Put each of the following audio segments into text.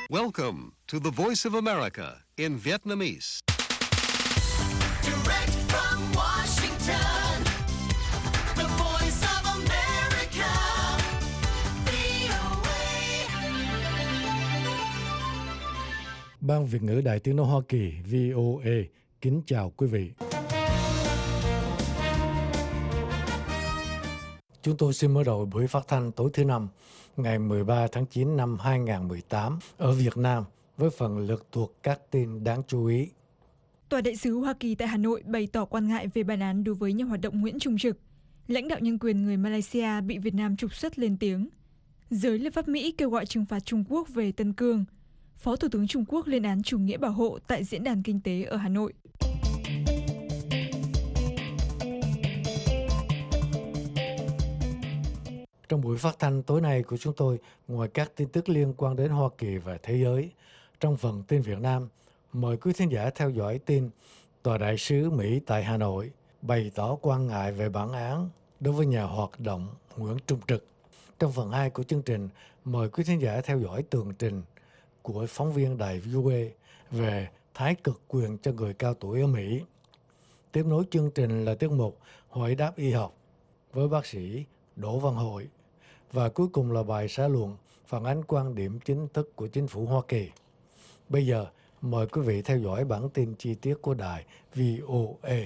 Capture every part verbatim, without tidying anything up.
Welcome to the Voice of America in Vietnamese. Direct from Washington, the Voice of America, vê o a. Ban Việt ngữ Đài Tiếng nói Hoa Kỳ vê o a kính chào quý vị. Chúng tôi xin mở đầu buổi phát thanh tối thứ năm, ngày mười ba tháng chín năm hai nghìn không trăm mười tám ở Việt Nam với phần lược thuộc các tin đáng chú ý. Tòa đại sứ Hoa Kỳ tại Hà Nội bày tỏ quan ngại về bản án đối với nhà hoạt động Nguyễn Trung Trực. Lãnh đạo nhân quyền người Malaysia bị Việt Nam trục xuất lên tiếng. Giới lập pháp Mỹ kêu gọi trừng phạt Trung Quốc về Tân Cương. Phó Thủ tướng Trung Quốc lên án chủ nghĩa bảo hộ tại Diễn đàn Kinh tế ở Hà Nội. Trong buổi phát thanh tối nay của chúng tôi, ngoài các tin tức liên quan đến Hoa Kỳ và thế giới, trong phần tin Việt Nam, mời quý thính giả theo dõi tin Tòa đại sứ Mỹ tại Hà Nội bày tỏ quan ngại về bản án đối với nhà hoạt động Nguyễn Trung Trực. Trong phần hai của chương trình, mời quý thính giả theo dõi tường trình của phóng viên đài vê o a về thái cực quyền cho người cao tuổi ở Mỹ. Tiếp nối chương trình là tiết mục Hỏi đáp y học với bác sĩ Đỗ Văn Hội. Và cuối cùng là bài xã luận phản ánh quan điểm chính thức của chính phủ Hoa Kỳ. Bây giờ, mời quý vị theo dõi bản tin chi tiết của đài vê o a.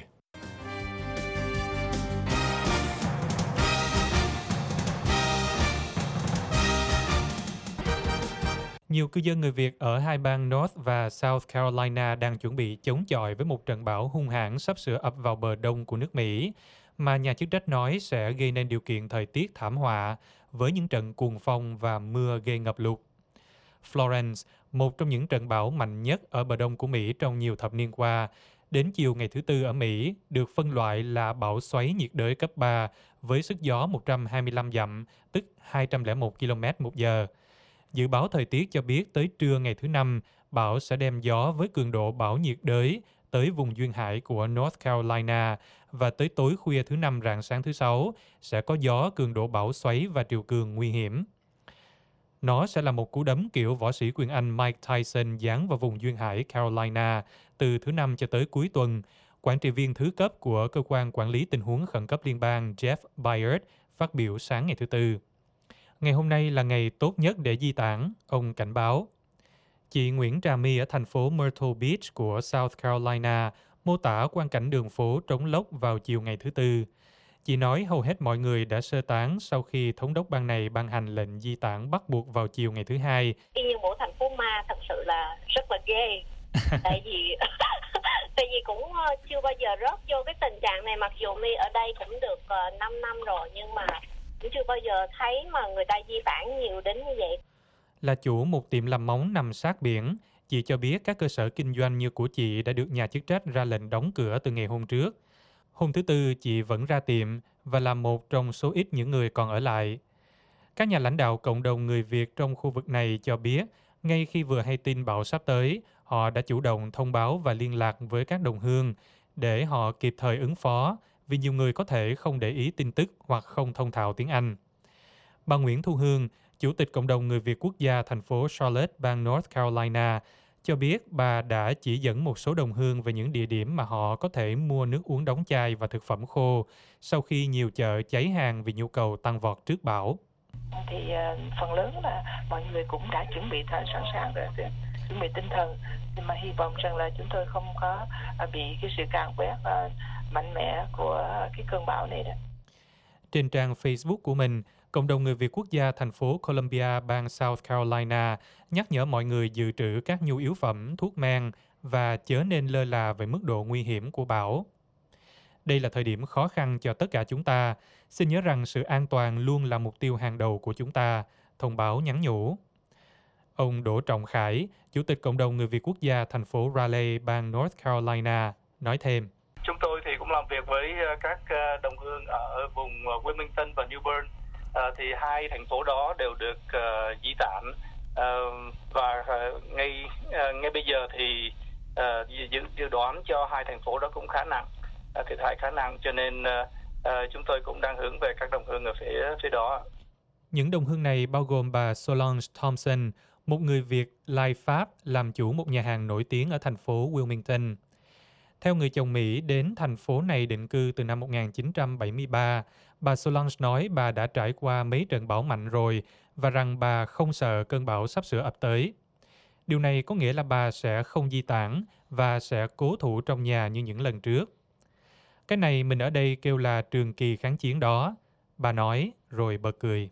Nhiều cư dân người Việt ở hai bang North và South Carolina đang chuẩn bị chống chọi với một trận bão hung hãn sắp sửa ập vào bờ đông của nước Mỹ, mà nhà chức trách nói sẽ gây nên điều kiện thời tiết thảm họa với những trận cuồng phong và mưa gây ngập lụt. Florence, một trong những trận bão mạnh nhất ở bờ đông của Mỹ trong nhiều thập niên qua, đến chiều ngày thứ Tư ở Mỹ được phân loại là bão xoáy nhiệt đới cấp ba với sức gió một trăm hai mươi lăm dặm, tức hai trăm lẻ một ki lô mét một giờ. Dự báo thời tiết cho biết tới trưa ngày thứ Năm, bão sẽ đem gió với cường độ bão nhiệt đới tới vùng duyên hải của North Carolina và tới tối khuya thứ Năm rạng sáng thứ Sáu sẽ có gió cường độ bão xoáy và triều cường nguy hiểm. Nó sẽ là một cú đấm kiểu võ sĩ quyền Anh Mike Tyson giáng vào vùng duyên hải Carolina từ thứ Năm cho tới cuối tuần, quản trị viên thứ cấp của Cơ quan Quản lý Tình huống Khẩn cấp Liên bang Jeff Byard phát biểu sáng ngày thứ Tư. Ngày hôm nay là ngày tốt nhất để di tản, ông cảnh báo. Chị Nguyễn Trà My ở thành phố Myrtle Beach của South Carolina mô tả quang cảnh đường phố trống lốc vào chiều ngày thứ Tư. Chị nói hầu hết mọi người đã sơ tán sau khi thống đốc bang này ban hành lệnh di tản bắt buộc vào chiều ngày thứ Hai. Y như một thành phố ma thật sự là rất là ghê. tại vì tại vì cũng chưa bao giờ rớt vô cái tình trạng này, mặc dù My ở đây cũng được uh, năm năm rồi, nhưng mà cũng chưa bao giờ thấy mà người ta di tản nhiều đến như vậy. Là chủ một tiệm làm móng nằm sát biển, chị cho biết các cơ sở kinh doanh như của chị đã được nhà chức trách ra lệnh đóng cửa từ ngày hôm trước. Hôm thứ Tư, chị vẫn ra tiệm và là một trong số ít những người còn ở lại. Các nhà lãnh đạo cộng đồng người Việt trong khu vực này cho biết, ngay khi vừa hay tin bão sắp tới, họ đã chủ động thông báo và liên lạc với các đồng hương để họ kịp thời ứng phó, vì nhiều người có thể không để ý tin tức hoặc không thông thạo tiếng Anh. Bà Nguyễn Thu Hương, Chủ tịch Cộng đồng Người Việt Quốc gia thành phố Charlotte, bang North Carolina, cho biết bà đã chỉ dẫn một số đồng hương về những địa điểm mà họ có thể mua nước uống đóng chai và thực phẩm khô sau khi nhiều chợ cháy hàng vì nhu cầu tăng vọt trước bão. Thì uh, phần lớn là mọi người cũng đã chuẩn bị sẵn sàng rồi, chuẩn bị tinh thần, nhưng mà hy vọng rằng là chúng tôi không có uh, bị cái sự càn quét uh, mạnh mẽ của cái cơn bão này đó. Trên trang Facebook của mình, Cộng đồng Người Việt Quốc gia thành phố Columbia, bang South Carolina nhắc nhở mọi người dự trữ các nhu yếu phẩm, thuốc men và chớ nên lơ là về mức độ nguy hiểm của bão. Đây là thời điểm khó khăn cho tất cả chúng ta. Xin nhớ rằng sự an toàn luôn là mục tiêu hàng đầu của chúng ta, thông báo nhắn nhủ. Ông Đỗ Trọng Khải, Chủ tịch Cộng đồng Người Việt Quốc gia thành phố Raleigh, bang North Carolina, nói thêm. Chúng tôi thì cũng làm việc với các đồng hương ở vùng Wilmington và New Bern. À, thì hai thành phố đó đều được uh, di tản uh, và uh, ngay uh, ngay bây giờ thì uh, dự, dự đoán cho hai thành phố đó cũng khá nặng, uh, thiệt hại khá nặng, cho nên uh, uh, chúng tôi cũng đang hướng về các đồng hương ở phía phía đó. Những đồng hương này bao gồm bà Solange Thompson, một người Việt lai Pháp làm chủ một nhà hàng nổi tiếng ở thành phố Wilmington. Theo người chồng Mỹ đến thành phố này định cư từ năm một nghìn chín trăm bảy mươi ba, bà Solange nói bà đã trải qua mấy trận bão mạnh rồi và rằng bà không sợ cơn bão sắp sửa ập tới. Điều này có nghĩa là bà sẽ không di tản và sẽ cố thủ trong nhà như những lần trước. Cái này mình ở đây kêu là trường kỳ kháng chiến đó, bà nói rồi bật cười.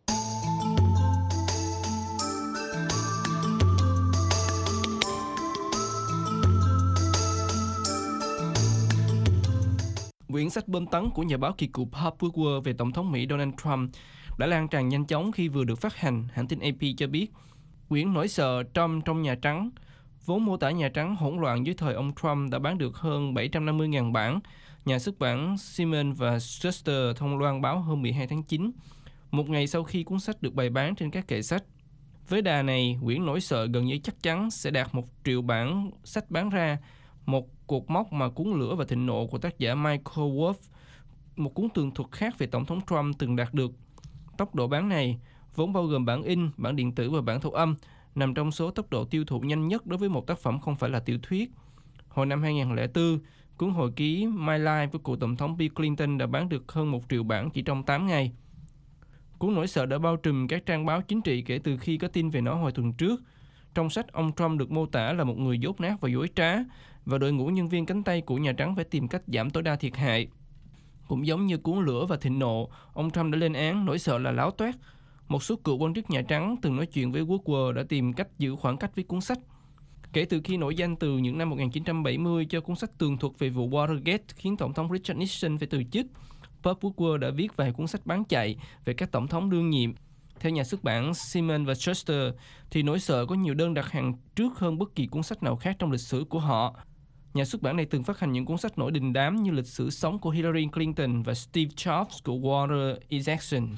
Quyển sách bom tấn của nhà báo kỳ cựu Bob Woodward về Tổng thống Mỹ Donald Trump đã lan tràn nhanh chóng khi vừa được phát hành, hãng tin A P cho biết. Quyển Nỗi sợ Trump trong Nhà Trắng, vốn mô tả Nhà Trắng hỗn loạn dưới thời ông Trump, đã bán được hơn bảy trăm năm mươi nghìn bản. Nhà xuất bản Simon và Schuster thông loan báo hôm mười hai tháng chín, một ngày sau khi cuốn sách được bày bán trên các kệ sách. Với đà này, quyển Nỗi sợ gần như chắc chắn sẽ đạt một triệu bản sách bán ra, một cột mốc mà Cuốn Lửa và Thịnh Nộ của tác giả Michael Wolff, một cuốn tường thuật khác về Tổng thống Trump, từng đạt được. Tốc độ bán này, vốn bao gồm bản in, bản điện tử và bản thu âm, nằm trong số tốc độ tiêu thụ nhanh nhất đối với một tác phẩm không phải là tiểu thuyết. Hồi năm hai nghìn không trăm lẻ bốn, cuốn hồi ký My Life với cựu Tổng thống Bill Clinton đã bán được hơn một triệu bản chỉ trong tám ngày. Cuốn Nỗi sợ đã bao trùm các trang báo chính trị kể từ khi có tin về nó hồi tuần trước. Trong sách, ông Trump được mô tả là một người dốt nát và dối trá, và đội ngũ nhân viên cánh tay của Nhà Trắng phải tìm cách giảm tối đa thiệt hại. Cũng giống như Cuốn Lửa và Thịnh Nộ, ông Trump đã lên án Nỗi sợ là láo toét. Một số cựu quan chức Nhà Trắng từng nói chuyện với Woodward đã tìm cách giữ khoảng cách với cuốn sách. Kể từ khi nổi danh từ những năm một nghìn chín trăm bảy mươi cho cuốn sách tường thuật về vụ Watergate khiến Tổng thống Richard Nixon phải từ chức, Bob Woodward đã viết vài cuốn sách bán chạy về các tổng thống đương nhiệm. Theo nhà xuất bản Simon và Schuster, thì Nỗi sợ có nhiều đơn đặt hàng trước hơn bất kỳ cuốn sách nào khác trong lịch sử của họ. Nhà xuất bản này từng phát hành những cuốn sách nổi đình đám như Lịch sử sống của Hillary Clinton và Steve Jobs của Walter Isaacson.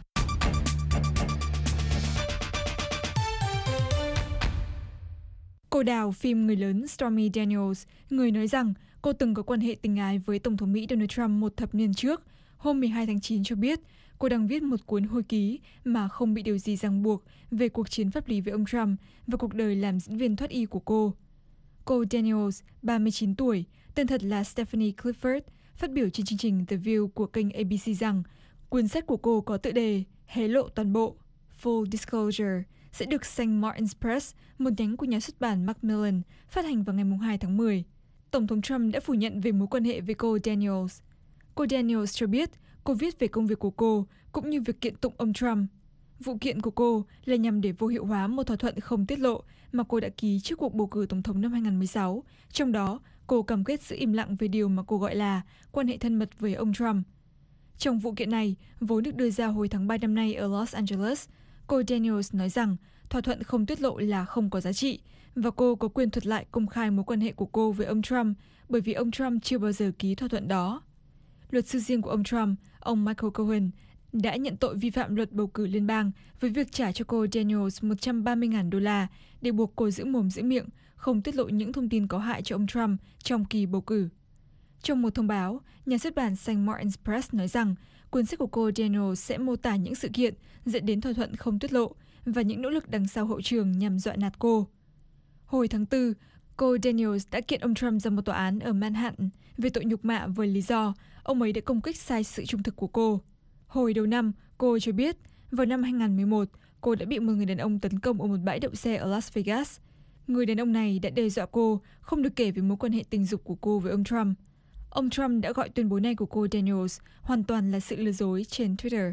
Cô đào phim người lớn Stormy Daniels, người nói rằng cô từng có quan hệ tình ái với Tổng thống Mỹ Donald Trump một thập niên trước, hôm mười hai tháng chín cho biết cô đang viết một cuốn hồi ký mà không bị điều gì ràng buộc về cuộc chiến pháp lý với ông Trump và cuộc đời làm diễn viên thoát y của cô. Cô Daniels, ba mươi chín tuổi, tên thật là Stephanie Clifford, phát biểu trên chương trình The View của kênh A B C rằng cuốn sách của cô có tựa đề Hé lộ toàn bộ, Full Disclosure, sẽ được Saint Martin's Press, một nhánh của nhà xuất bản Macmillan, phát hành vào ngày hai tháng mười. Tổng thống Trump đã phủ nhận về mối quan hệ với cô Daniels. Cô Daniels cho biết cô viết về công việc của cô cũng như việc kiện tụng ông Trump. Vụ kiện của cô là nhằm để vô hiệu hóa một thỏa thuận không tiết lộ mà cô đã ký trước cuộc bầu cử tổng thống năm hai nghìn không trăm mười sáu. Trong đó, cô cam kết giữ im lặng về điều mà cô gọi là quan hệ thân mật với ông Trump. Trong vụ kiện này, vốn được đưa ra hồi tháng ba năm nay ở Los Angeles, cô Daniels nói rằng thỏa thuận không tiết lộ là không có giá trị và cô có quyền thuật lại công khai mối quan hệ của cô với ông Trump bởi vì ông Trump chưa bao giờ ký thỏa thuận đó. Luật sư riêng của ông Trump, ông Michael Cohen, đã nhận tội vi phạm luật bầu cử liên bang với việc trả cho cô Daniels một trăm ba mươi nghìn đô la để buộc cô giữ mồm giữ miệng, không tiết lộ những thông tin có hại cho ông Trump trong kỳ bầu cử. Trong một thông báo, nhà xuất bản Saint Martin's Press nói rằng cuốn sách của cô Daniels sẽ mô tả những sự kiện dẫn đến thỏa thuận không tiết lộ và những nỗ lực đằng sau hậu trường nhằm dọa nạt cô. Hồi tháng tư, cô Daniels đã kiện ông Trump ra một tòa án ở Manhattan về tội nhục mạ với lý do ông ấy đã công kích sai sự trung thực của cô. Hồi đầu năm, cô cho biết vào năm hai nghìn không trăm mười một, cô đã bị một người đàn ông tấn công ở một bãi đậu xe ở Las Vegas. Người đàn ông này đã đe dọa cô không được kể về mối quan hệ tình dục của cô với ông Trump. Ông Trump đã gọi tuyên bố này của cô Daniels hoàn toàn là sự lừa dối trên Twitter.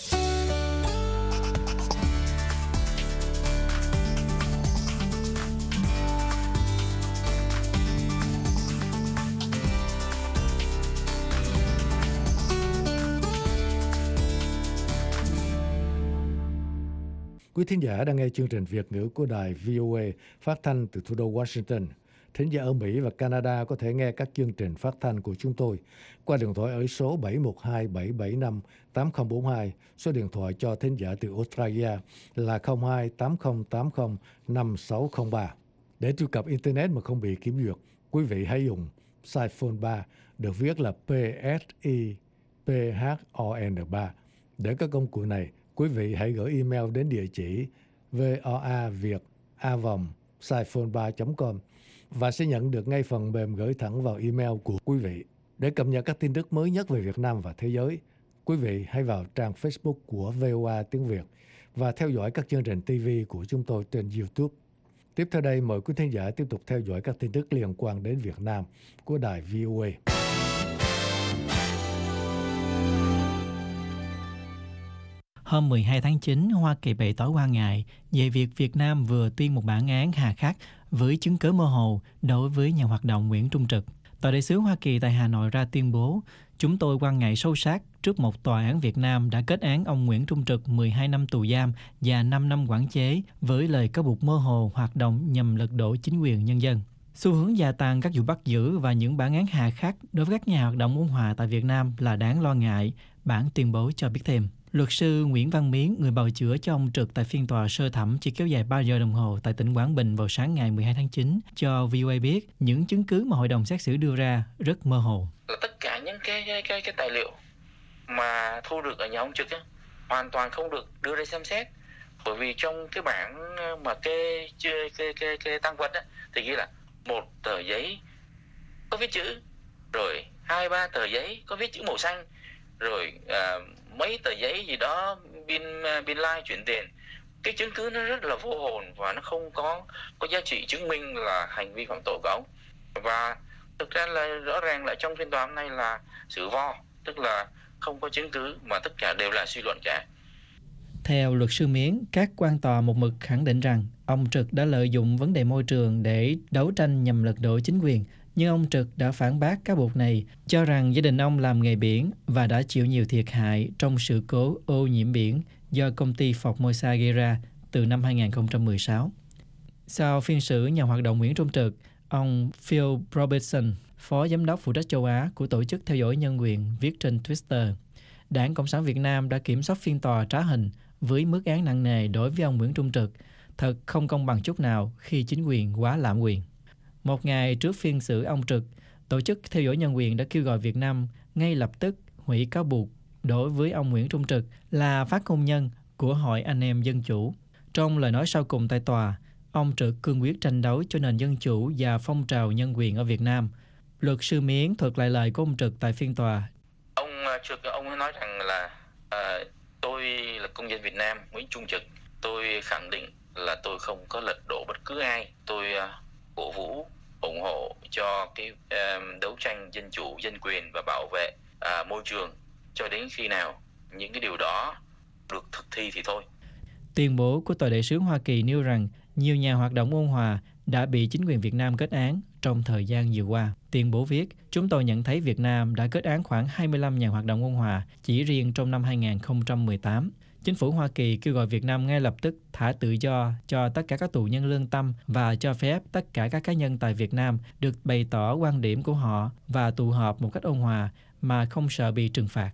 Quý thính giả đang nghe chương trình Việt ngữ của đài V O A phát thanh từ thủ đô Washington. Thính giả ở Mỹ và Canada có thể nghe các chương trình phát thanh của chúng tôi qua điện thoại ở số bảy một hai bảy bảy năm tám không bốn hai, số điện thoại cho thính giả từ Australia là không hai tám không tám không năm sáu không ba. Để truy cập Internet mà không bị kiểm duyệt, quý vị hãy dùng Siphon ba, được viết là P S I P H O N ba. Để các công cụ này, quý vị hãy gửi email đến địa chỉ voaviet a vòng saiphone ba chấm com và sẽ nhận được ngay phần mềm gửi thẳng vào email của quý vị. Để cập nhật các tin tức mới nhất về Việt Nam và thế giới, quý vị hãy vào trang Facebook của vê o a tiếng Việt và theo dõi các chương trình ti vi của chúng tôi trên YouTube. Tiếp theo đây, mời quý thính giả tiếp tục theo dõi các tin tức liên quan đến Việt Nam của đài vê o a. Hôm mười hai tháng chín, Hoa Kỳ bày tỏ quan ngại về việc Việt Nam vừa tuyên một bản án hà khắc với chứng cứ mơ hồ đối với nhà hoạt động Nguyễn Trung Trực. Tòa đại sứ Hoa Kỳ tại Hà Nội ra tuyên bố: "Chúng tôi quan ngại sâu sắc trước một tòa án Việt Nam đã kết án ông Nguyễn Trung Trực mười hai năm tù giam và năm năm quản chế với lời cáo buộc mơ hồ hoạt động nhằm lật đổ chính quyền nhân dân." Xu hướng gia tăng các vụ bắt giữ và những bản án hà khắc đối với các nhà hoạt động ôn hòa tại Việt Nam là đáng lo ngại, bản tuyên bố cho biết thêm. Luật sư Nguyễn Văn Miến, người bào chữa cho ông Trực tại phiên tòa sơ thẩm chỉ kéo dài ba giờ đồng hồ tại tỉnh Quảng Bình vào sáng ngày mười hai tháng chín, cho vê o a biết những chứng cứ mà hội đồng xét xử đưa ra rất mơ hồ. Tất cả những cái cái cái, cái tài liệu mà thu được ở nhà ông Trực ấy, hoàn toàn không được đưa ra xem xét, bởi vì trong cái bảng mà kê cái cái cái, cái tăng vật ấy, thì ghi là một tờ giấy có viết chữ, rồi hai ba tờ giấy có viết chữ màu xanh, rồi à, mấy tờ giấy gì đó biên biên lai chuyển tiền. Cái chứng cứ nó rất là vô hồn và nó không có có giá trị chứng minh là hành vi phạm tội của ông. Và thực ra là rõ ràng là trong phiên tòa hôm nay là xử vo, tức là không có chứng cứ mà tất cả đều là suy luận cả. Theo luật sư Miến, các quan tòa một mực khẳng định rằng ông Trực đã lợi dụng vấn đề môi trường để đấu tranh nhằm lật đổ chính quyền. Nhưng ông Trực đã phản bác cáo buộc này, cho rằng gia đình ông làm nghề biển và đã chịu nhiều thiệt hại trong sự cố ô nhiễm biển do công ty Formosa gây ra từ năm hai không một sáu. Sau phiên xử nhà hoạt động Nguyễn Trung Trực, ông Phil Robertson, phó giám đốc phụ trách châu Á của Tổ chức Theo dõi Nhân quyền, viết trên Twitter: "Đảng Cộng sản Việt Nam đã kiểm soát phiên tòa trá hình với mức án nặng nề đối với ông Nguyễn Trung Trực. Thật không công bằng chút nào khi chính quyền quá lạm quyền." Một ngày trước phiên xử ông Trực, Tổ chức Theo dõi Nhân quyền đã kêu gọi Việt Nam ngay lập tức hủy cáo buộc đối với ông Nguyễn Trung Trực là phát ngôn nhân của Hội Anh em Dân Chủ. Trong lời nói sau cùng tại tòa, ông Trực cương quyết tranh đấu cho nền dân chủ và phong trào nhân quyền ở Việt Nam. Luật sư Miến thuật lại lời của ông Trực tại phiên tòa. Ông Trực ông nói rằng là à, tôi là công dân Việt Nam Nguyễn Trung Trực. Tôi khẳng định là tôi không có lật đổ bất cứ ai. Tôi uh, cổ vũ, ủng hộ cho cái uh, đấu tranh dân chủ, dân quyền và bảo vệ uh, môi trường cho đến khi nào những cái điều đó được thực thi thì thôi. Tuyên bố của Tòa đại sứ Hoa Kỳ nêu rằng nhiều nhà hoạt động ôn hòa đã bị chính quyền Việt Nam kết án trong thời gian vừa qua. Tuyên bố viết: "Chúng tôi nhận thấy Việt Nam đã kết án khoảng hai mươi lăm nhà hoạt động ôn hòa chỉ riêng trong năm hai không một tám. Chính phủ Hoa Kỳ kêu gọi Việt Nam ngay lập tức thả tự do cho tất cả các tù nhân lương tâm và cho phép tất cả các cá nhân tại Việt Nam được bày tỏ quan điểm của họ và tụ họp một cách ôn hòa mà không sợ bị trừng phạt."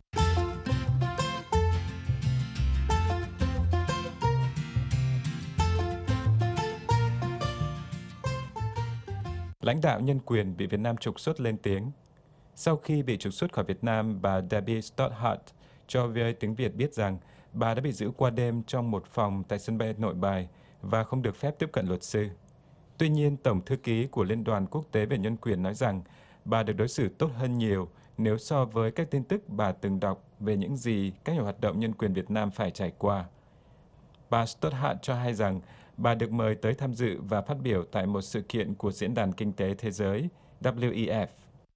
Lãnh đạo nhân quyền bị Việt Nam trục xuất lên tiếng. Sau khi bị trục xuất khỏi Việt Nam, bà Debbie Stothart cho vê o a tiếng Việt biết rằng bà đã bị giữ qua đêm trong một phòng tại sân bay Nội Bài và không được phép tiếp cận luật sư. Tuy nhiên, Tổng thư ký của Liên đoàn Quốc tế về Nhân quyền nói rằng bà được đối xử tốt hơn nhiều nếu so với các tin tức bà từng đọc về những gì các nhà hoạt động nhân quyền Việt Nam phải trải qua. Bà Stothart cho hay rằng bà được mời tới tham dự và phát biểu tại một sự kiện của Diễn đàn Kinh tế Thế giới W E F.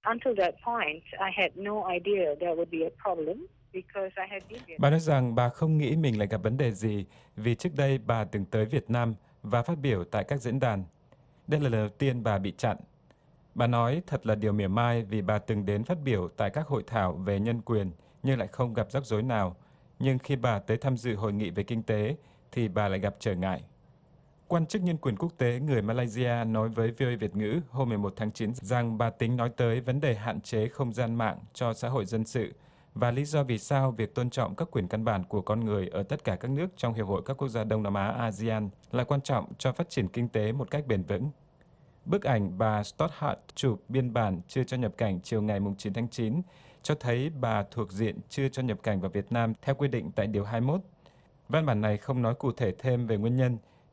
Bà nói rằng bà không nghĩ mình lại gặp vấn đề gì vì trước đây bà từng tới Việt Nam và phát biểu tại các diễn đàn. Đây là lần đầu tiên bà bị chặn. Bà nói thật là điều mỉa mai vì bà từng đến phát biểu tại các hội thảo về nhân quyền nhưng lại không gặp rắc rối nào. Nhưng khi bà tới tham dự hội nghị về kinh tế thì bà lại gặp trở ngại. Quan chức nhân quyền quốc tế người Malaysia nói với vê o a Việt ngữ hôm mười một tháng chín rằng bà tính nói tới vấn đề hạn chế không gian mạng cho xã hội dân sự và lý do vì sao việc tôn trọng các quyền căn bản của con người ở tất cả các nước trong Hiệp hội các quốc gia Đông Nam Á a sê an là quan trọng cho phát triển kinh tế một cách bền vững. Bức ảnh bà Stothart chụp biên bản chưa cho nhập cảnh chiều ngày chín tháng chín cho thấy bà thuộc diện chưa cho nhập cảnh vào Việt Nam theo quy định tại Điều hai mươi mốt. Văn bản này không nói cụ thể thêm về nguyên nhân,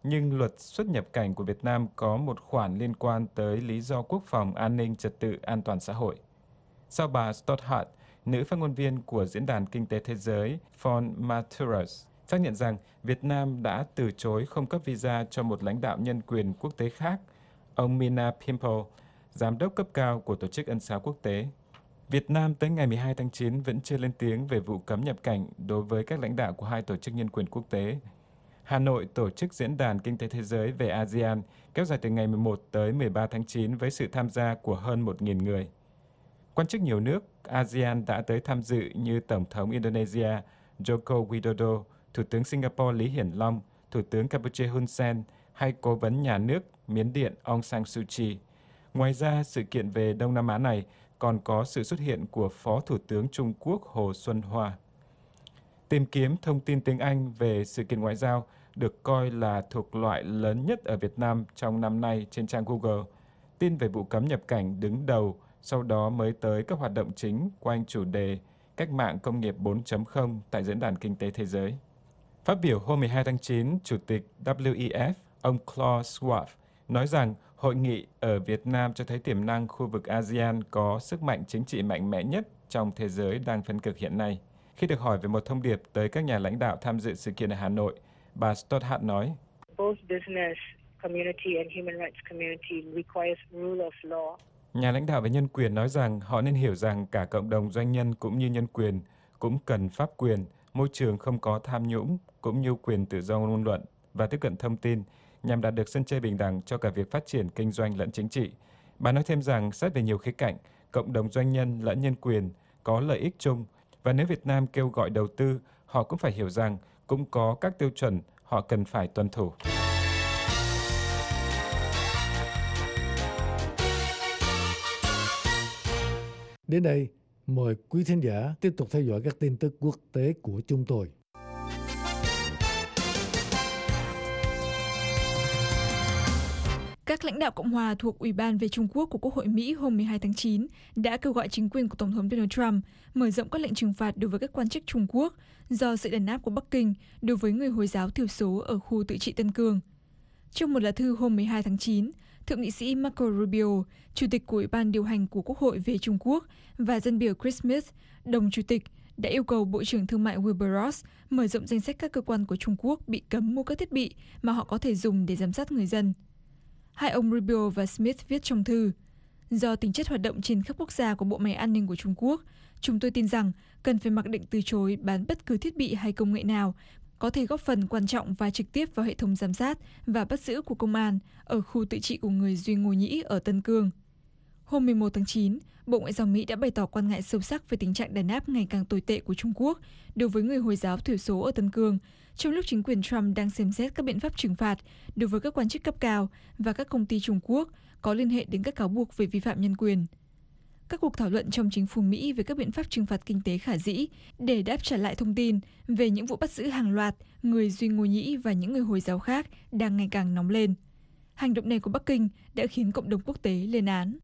nhưng luật xuất nhập cảnh của Việt Nam có một khoản liên quan tới lý do quốc phòng, an ninh, trật tự, an toàn xã hội. Sau bà Stothard, nữ phát ngôn viên của Diễn đàn Kinh tế Thế giới Von Maturus xác nhận rằng Việt Nam đã từ chối không cấp visa cho một lãnh đạo nhân quyền quốc tế khác, ông Mina Pimple, giám đốc cấp cao của Tổ chức Ân xá Quốc tế. Việt Nam tới ngày mười hai tháng chín vẫn chưa lên tiếng về vụ cấm nhập cảnh đối với các lãnh đạo của hai tổ chức nhân quyền quốc tế. Hà Nội tổ chức Diễn đàn Kinh tế Thế giới về a sê an kéo dài từ ngày mười một tới mười ba tháng chín với sự tham gia của hơn một nghìn người. Quan chức nhiều nước a sê an đã tới tham dự như Tổng thống Indonesia Joko Widodo, Thủ tướng Singapore Lý Hiển Long, Thủ tướng Campuchia Hun Sen hay Cố vấn Nhà nước Miến Điện Aung San Suu Kyi. Ngoài ra, sự kiện về Đông Nam Á này còn có sự xuất hiện của Phó Thủ tướng Trung Quốc Hồ Xuân Hoa. Tìm kiếm thông tin tiếng Anh về sự kiện ngoại giao được coi là thuộc loại lớn nhất ở Việt Nam trong năm nay trên trang Google. Tin về vụ cấm nhập cảnh đứng đầu, sau đó mới tới các hoạt động chính quanh chủ đề cách mạng công nghiệp bốn chấm không tại Diễn đàn Kinh tế Thế giới. Phát biểu hôm mười hai tháng chín, Chủ tịch W E F, ông Klaus Schwab, nói rằng hội nghị ở Việt Nam cho thấy tiềm năng khu vực a sê an có sức mạnh chính trị mạnh mẽ nhất trong thế giới đang phân cực hiện nay. Khi được hỏi về một thông điệp tới các nhà lãnh đạo tham dự sự kiện ở Hà Nội, bà Stothard nói, Both business community and human rights community requires rule of law. Nhà lãnh đạo về nhân quyền nói rằng họ nên hiểu rằng cả cộng đồng doanh nhân cũng như nhân quyền cũng cần pháp quyền, môi trường không có tham nhũng, cũng như quyền tự do ngôn luận và tiếp cận thông tin nhằm đạt được sân chơi bình đẳng cho cả việc phát triển kinh doanh lẫn chính trị. Bà nói thêm rằng xét về nhiều khía cạnh, cộng đồng doanh nhân lẫn nhân quyền có lợi ích chung và nếu Việt Nam kêu gọi đầu tư, họ cũng phải hiểu rằng cũng có các tiêu chuẩn họ cần phải tuân thủ. Đến đây, mời quý thính giả tiếp tục theo dõi các tin tức quốc tế của chúng tôi. Các lãnh đạo Cộng hòa thuộc Ủy ban về Trung Quốc của Quốc hội Mỹ hôm mười hai tháng chín đã kêu gọi chính quyền của Tổng thống Donald Trump mở rộng các lệnh trừng phạt đối với các quan chức Trung Quốc do sự đàn áp của Bắc Kinh đối với người Hồi giáo thiểu số ở khu tự trị Tân Cương. Trong một lá thư hôm mười hai tháng chín, Thượng nghị sĩ Marco Rubio, Chủ tịch của Ủy ban điều hành của Quốc hội về Trung Quốc và dân biểu Chris Smith, đồng chủ tịch, đã yêu cầu Bộ trưởng Thương mại Wilbur Ross mở rộng danh sách các cơ quan của Trung Quốc bị cấm mua các thiết bị mà họ có thể dùng để giám sát người dân. Hai ông Rubio và Smith viết trong thư, do tính chất hoạt động trên khắp quốc gia của Bộ máy an ninh của Trung Quốc, chúng tôi tin rằng cần phải mặc định từ chối bán bất cứ thiết bị hay công nghệ nào có thể góp phần quan trọng và trực tiếp vào hệ thống giám sát và bắt giữ của công an ở khu tự trị của người Duy Ngô Nhĩ ở Tân Cương. Hôm mười một tháng chín, Bộ Ngoại giao Mỹ đã bày tỏ quan ngại sâu sắc về tình trạng đàn áp ngày càng tồi tệ của Trung Quốc đối với người Hồi giáo thiểu số ở Tân Cương, trong lúc chính quyền Trump đang xem xét các biện pháp trừng phạt đối với các quan chức cấp cao và các công ty Trung Quốc có liên hệ đến các cáo buộc về vi phạm nhân quyền. Các cuộc thảo luận trong chính phủ Mỹ về các biện pháp trừng phạt kinh tế khả dĩ để đáp trả lại thông tin về những vụ bắt giữ hàng loạt người Duy Ngô Nhĩ và những người Hồi giáo khác đang ngày càng nóng lên. Hành động này của Bắc Kinh đã khiến cộng đồng quốc tế lên án.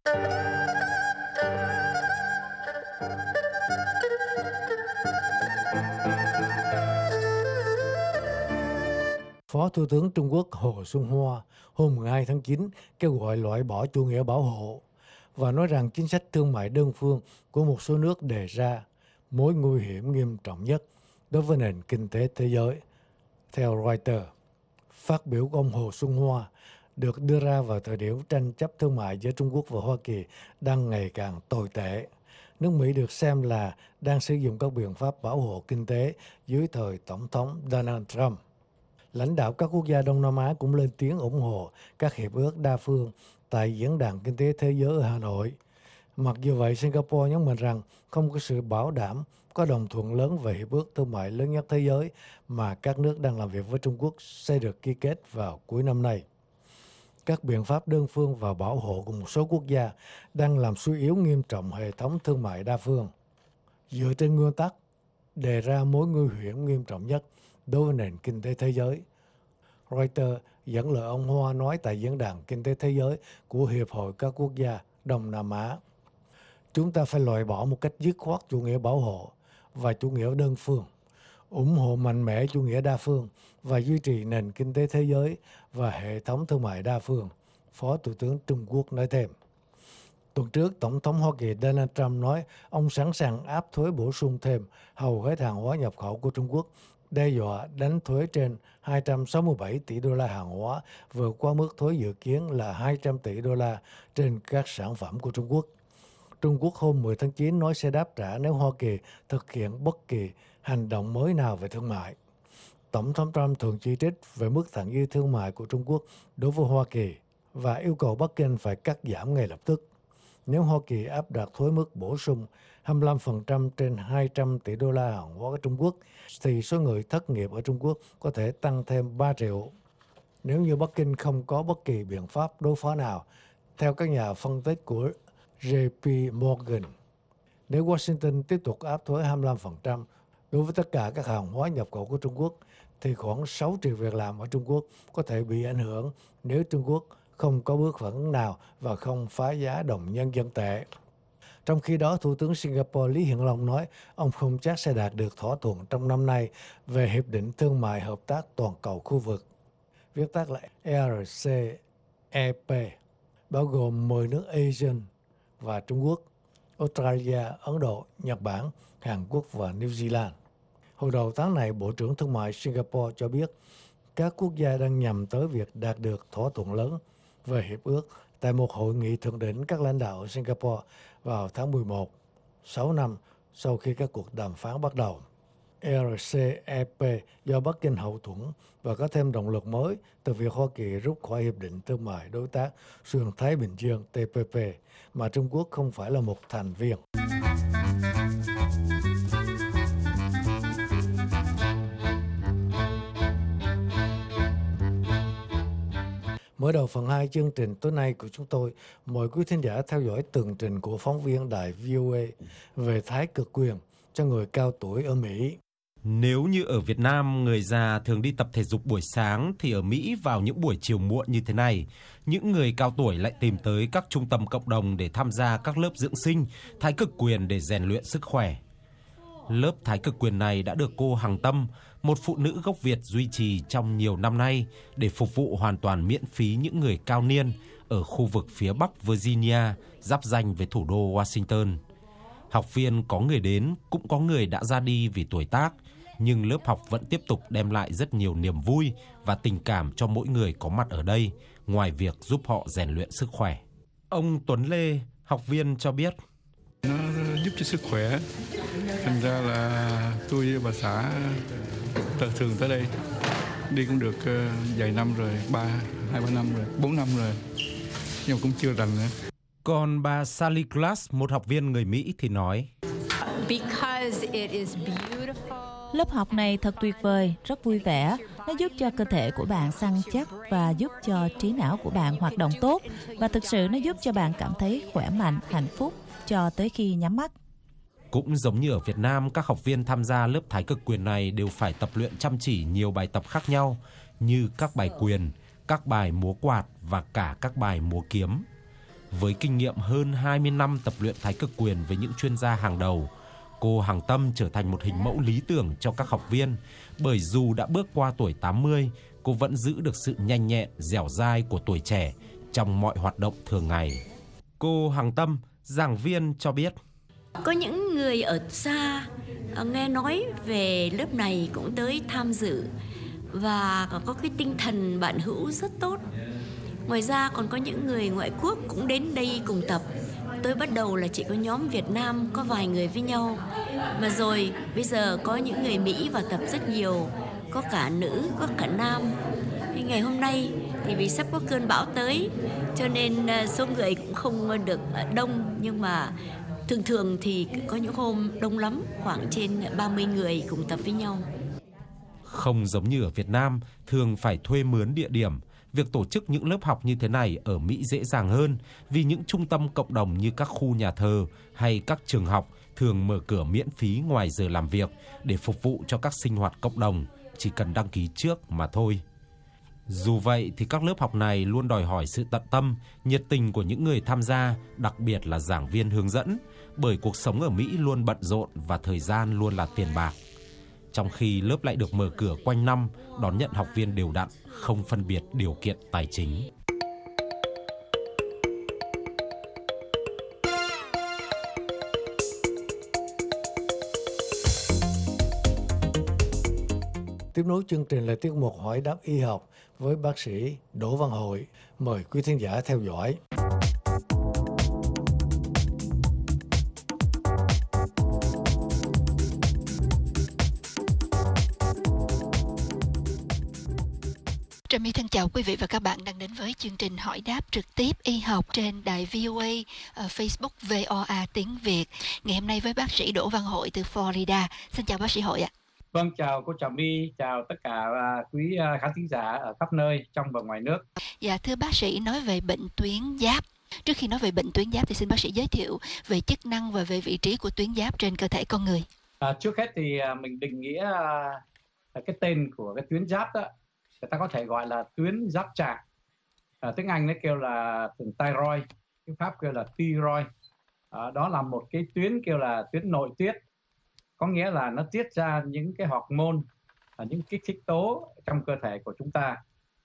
Phó Thủ tướng Trung Quốc Hồ Xuân Hoa hôm mười hai tháng chín kêu gọi loại bỏ chủ nghĩa bảo hộ và nói rằng chính sách thương mại đơn phương của một số nước đề ra mối nguy hiểm nghiêm trọng nhất đối với nền kinh tế thế giới. Theo Reuters, phát biểu của ông Hồ Xuân Hoa được đưa ra vào thời điểm tranh chấp thương mại giữa Trung Quốc và Hoa Kỳ đang ngày càng tồi tệ. Nước Mỹ được xem là đang sử dụng các biện pháp bảo hộ kinh tế dưới thời Tổng thống Donald Trump. Lãnh đạo các quốc gia Đông Nam Á cũng lên tiếng ủng hộ các hiệp ước đa phương tại Diễn đàn Kinh tế Thế giới ở Hà Nội. Mặc dù vậy, Singapore nhấn mạnh rằng không có sự bảo đảm có đồng thuận lớn về hiệp ước thương mại lớn nhất thế giới mà các nước đang làm việc với Trung Quốc sẽ được ký kết vào cuối năm nay. Các biện pháp đơn phương và bảo hộ của một số quốc gia đang làm suy yếu nghiêm trọng hệ thống thương mại đa phương. Dựa trên nguyên tắc đề ra mối nguy hiểm nghiêm trọng nhất đối với nền kinh tế thế giới. Reuters dẫn lời ông Hoa nói tại Diễn đàn Kinh tế Thế giới của Hiệp hội các quốc gia Đông Nam Á. Chúng ta phải loại bỏ một cách dứt khoát chủ nghĩa bảo hộ và chủ nghĩa đơn phương. ủng hộ mạnh mẽ chủ nghĩa đa phương và duy trì nền kinh tế thế giới và hệ thống thương mại đa phương, Phó Thủ tướng Trung Quốc nói thêm. Tuần trước, Tổng thống Hoa Kỳ Donald Trump nói ông sẵn sàng áp thuế bổ sung thêm hầu hết hàng hóa nhập khẩu của Trung Quốc, đe dọa đánh thuế trên hai trăm sáu mươi bảy tỷ đô la hàng hóa, vượt qua mức thuế dự kiến là hai trăm tỷ đô la trên các sản phẩm của Trung Quốc. Trung Quốc hôm mười tháng chín nói sẽ đáp trả nếu Hoa Kỳ thực hiện bất kỳ hành động mới nào về thương mại. Tổng thống Trump thường chỉ trích về mức thặng dư thương mại của Trung Quốc đối với Hoa Kỳ và yêu cầu Bắc Kinh phải cắt giảm ngay lập tức. Nếu Hoa Kỳ áp đặt thuế mức bổ sung hai mươi lăm phần trăm trên hai trăm tỷ đô la hàng hóa của Trung Quốc, thì số người thất nghiệp ở Trung Quốc có thể tăng thêm ba triệu. Nếu như Bắc Kinh không có bất kỳ biện pháp đối phó nào, theo các nhà phân tích của J P Morgan, nếu Washington tiếp tục áp thuế hai mươi lăm phần trăm đối với tất cả các hàng hóa nhập khẩu của Trung Quốc, thì khoảng sáu triệu việc làm ở Trung Quốc có thể bị ảnh hưởng nếu Trung Quốc không có bước phản ứng nào và không phá giá đồng nhân dân tệ. Trong khi đó, Thủ tướng Singapore Lý Hiển Long nói ông không chắc sẽ đạt được thỏa thuận trong năm nay về Hiệp định Thương mại Hợp tác Toàn cầu khu vực, viết tắt là R C E P, bao gồm mười nước ASEAN và Trung Quốc, Australia, Ấn Độ, Nhật Bản, Hàn Quốc và New Zealand. Hồi đầu tháng này, Bộ trưởng Thương mại Singapore cho biết các quốc gia đang nhằm tới việc đạt được thỏa thuận lớn về hiệp ước tại một hội nghị thượng đỉnh các lãnh đạo ở Singapore vào tháng mười một, sáu năm sau khi các cuộc đàm phán bắt đầu. R C E P do Bắc Kinh hậu thuẫn và có thêm động lực mới từ việc Hoa Kỳ rút khỏi Hiệp định Thương mại Đối tác Xuyên Thái Bình Dương T P P mà Trung Quốc không phải là một thành viên. Mở đầu phần hai chương trình tối nay của chúng tôi, mời quý thính giả theo dõi tường trình của phóng viên đài V O A về thái cực quyền cho người cao tuổi ở Mỹ. Nếu như ở Việt Nam người già thường đi tập thể dục buổi sáng, thì ở Mỹ vào những buổi chiều muộn như thế này, những người cao tuổi lại tìm tới các trung tâm cộng đồng để tham gia các lớp dưỡng sinh, thái cực quyền để rèn luyện sức khỏe. Lớp thái cực quyền này đã được cô Hằng Tâm, một phụ nữ gốc Việt duy trì trong nhiều năm nay để phục vụ hoàn toàn miễn phí những người cao niên ở khu vực phía Bắc Virginia, giáp ranh với thủ đô Washington. Học viên có người đến, cũng có người đã ra đi vì tuổi tác, nhưng lớp học vẫn tiếp tục đem lại rất nhiều niềm vui và tình cảm cho mỗi người có mặt ở đây, ngoài việc giúp họ rèn luyện sức khỏe. Ông Tuấn Lê, học viên cho biết. Nó giúp cho sức khỏe, thành ra là tôi và bà xã thường tới đây, đi cũng được vài năm rồi, ba, hai ba năm rồi, bốn năm rồi, nhưng mà cũng chưa rành nữa. Còn bà Sally Glass, một học viên người Mỹ thì nói: Lớp học này thật tuyệt vời, rất vui vẻ. Nó giúp cho cơ thể của bạn săn chắc và giúp cho trí não của bạn hoạt động tốt. Và thực sự nó giúp cho bạn cảm thấy khỏe mạnh, hạnh phúc cho tới khi nhắm mắt. Cũng giống như ở Việt Nam, các học viên tham gia lớp thái cực quyền này đều phải tập luyện chăm chỉ nhiều bài tập khác nhau, như các bài quyền, các bài múa quạt và cả các bài múa kiếm. Với kinh nghiệm hơn hai mươi năm tập luyện thái cực quyền với những chuyên gia hàng đầu, cô Hằng Tâm trở thành một hình mẫu lý tưởng cho các học viên, bởi dù đã bước qua tuổi tám mươi, cô vẫn giữ được sự nhanh nhẹn, dẻo dai của tuổi trẻ trong mọi hoạt động thường ngày. Cô Hằng Tâm, giảng viên cho biết: Có những người ở xa nghe nói về lớp này cũng tới tham dự và có cái tinh thần bạn hữu rất tốt. Ngoài ra còn có những người ngoại quốc cũng đến đây cùng tập. Tôi bắt đầu là chỉ có nhóm Việt Nam có vài người với nhau, mà rồi bây giờ có những người Mỹ vào tập rất nhiều, có cả nữ, có cả nam. Thì ngày hôm nay thì vì sắp có cơn bão tới cho nên số người cũng không được đông, nhưng mà thường thường thì có những hôm đông lắm, khoảng trên ba mươi người cùng tập với nhau. Không giống như ở Việt Nam, thường phải thuê mướn địa điểm. Việc tổ chức những lớp học như thế này ở Mỹ dễ dàng hơn vì những trung tâm cộng đồng như các khu nhà thờ hay các trường học thường mở cửa miễn phí ngoài giờ làm việc để phục vụ cho các sinh hoạt cộng đồng, chỉ cần đăng ký trước mà thôi. Dù vậy thì các lớp học này luôn đòi hỏi sự tận tâm, nhiệt tình của những người tham gia, đặc biệt là giảng viên hướng dẫn, bởi cuộc sống ở Mỹ luôn bận rộn và thời gian luôn là tiền bạc. trong khi lớp lại được mở cửa quanh năm, đón nhận học viên đều đặn, không phân biệt điều kiện tài chính. Tiếp nối chương trình là tiết mục hỏi đáp y học với bác sĩ Đỗ Văn Hội. Mời quý thính giả theo dõi. Trà My thân chào quý vị và các bạn đang đến với chương trình hỏi đáp trực tiếp y học trên đài vê o a, ở Facebook vê o a tiếng Việt. Ngày hôm nay với bác sĩ Đỗ Văn Hội từ Florida. Xin chào bác sĩ Hội ạ. Vâng, chào cô Trà My, chào tất cả quý khán thính giả ở khắp nơi trong và ngoài nước. Dạ, thưa bác sĩ, nói về bệnh tuyến giáp. Trước khi nói về bệnh tuyến giáp thì xin bác sĩ giới thiệu về chức năng và về vị trí của tuyến giáp trên cơ thể con người. À, trước hết thì mình định nghĩa cái tên của cái tuyến giáp đó, người ta có thể gọi là tuyến giáp trạng. À, tiếng Anh nó kêu là thyroid, tiếng Pháp kêu là thyroid. À, đó là một cái tuyến kêu là tuyến nội tiết. Có nghĩa là nó tiết ra những cái hormone, những kích thích tố trong cơ thể của chúng ta.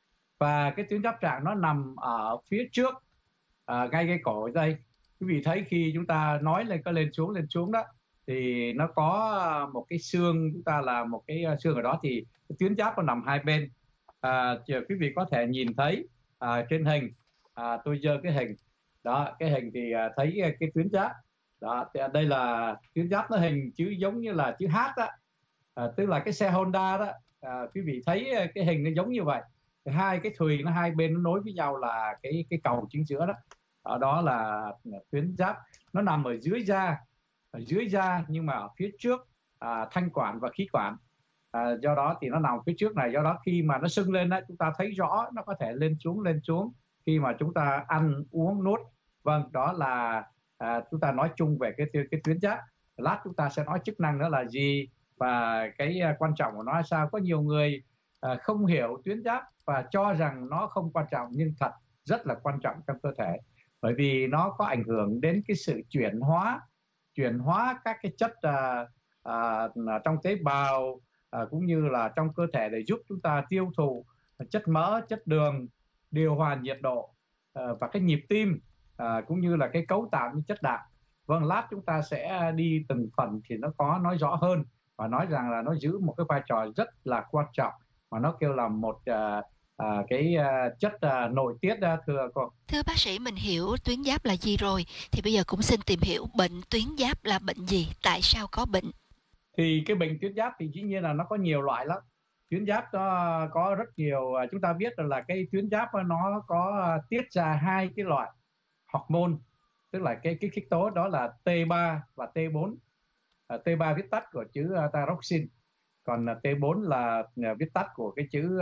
Và cái tuyến giáp trạng nó nằm ở phía trước, à, ngay cái cổ ở đây. Quý vị thấy khi chúng ta nói lên có lên xuống lên xuống đó, thì nó có một cái xương, chúng ta là một cái xương ở đó, thì cái tuyến giáp nó nằm hai bên. À, quý vị có thể nhìn thấy à, trên hình, à, tôi giơ cái hình đó, cái hình thì à, thấy cái tuyến giáp đó. Thì đây là tuyến giáp, nó hình chữ giống như là chữ H đó, à, tức là cái xe Honda đó. À, quý vị thấy cái hình nó giống như vậy, hai cái thùy nó hai bên nó nối với nhau là cái cái cầu chính giữa đó. Ở đó là tuyến giáp, nó nằm ở dưới da, ở dưới da nhưng mà ở phía trước à, thanh quản và khí quản. À, do đó thì nó nằm phía trước này, do đó khi mà nó sưng lên đó, chúng ta thấy rõ nó có thể lên xuống lên xuống khi mà chúng ta ăn uống nuốt. Vâng, đó là à, chúng ta nói chung về cái cái tuyến giáp. Lát chúng ta sẽ nói chức năng đó là gì và cái uh, quan trọng của nó là sao. Có nhiều người uh, không hiểu tuyến giáp và cho rằng nó không quan trọng, nhưng thật rất là quan trọng trong cơ thể, bởi vì nó có ảnh hưởng đến cái sự chuyển hóa chuyển hóa các cái chất uh, uh, trong tế bào, À, cũng như là trong cơ thể để giúp chúng ta tiêu thụ chất mỡ, chất đường, điều hòa nhiệt độ à, và cái nhịp tim, à, cũng như là cái cấu tạo những chất đạm. Vâng, lát chúng ta sẽ đi từng phần thì nó có nói rõ hơn và nói rằng là nó giữ một cái vai trò rất là quan trọng, mà nó kêu là một à, à, cái à, chất à, nội tiết đó, thưa cô. Thưa bác sĩ, mình hiểu tuyến giáp là gì rồi, thì bây giờ cũng xin tìm hiểu bệnh tuyến giáp là bệnh gì, tại sao có bệnh. Thì cái bệnh tuyến giáp thì dĩ nhiên là nó có nhiều loại lắm. Tuyến giáp nó có rất nhiều, chúng ta biết là cái tuyến giáp nó có tiết ra hai cái loại hormone, tức là cái kích thích tố, đó là T ba và T bốn. T ba viết tắt của chữ thyroxine, còn T bốn là viết tắt của cái chữ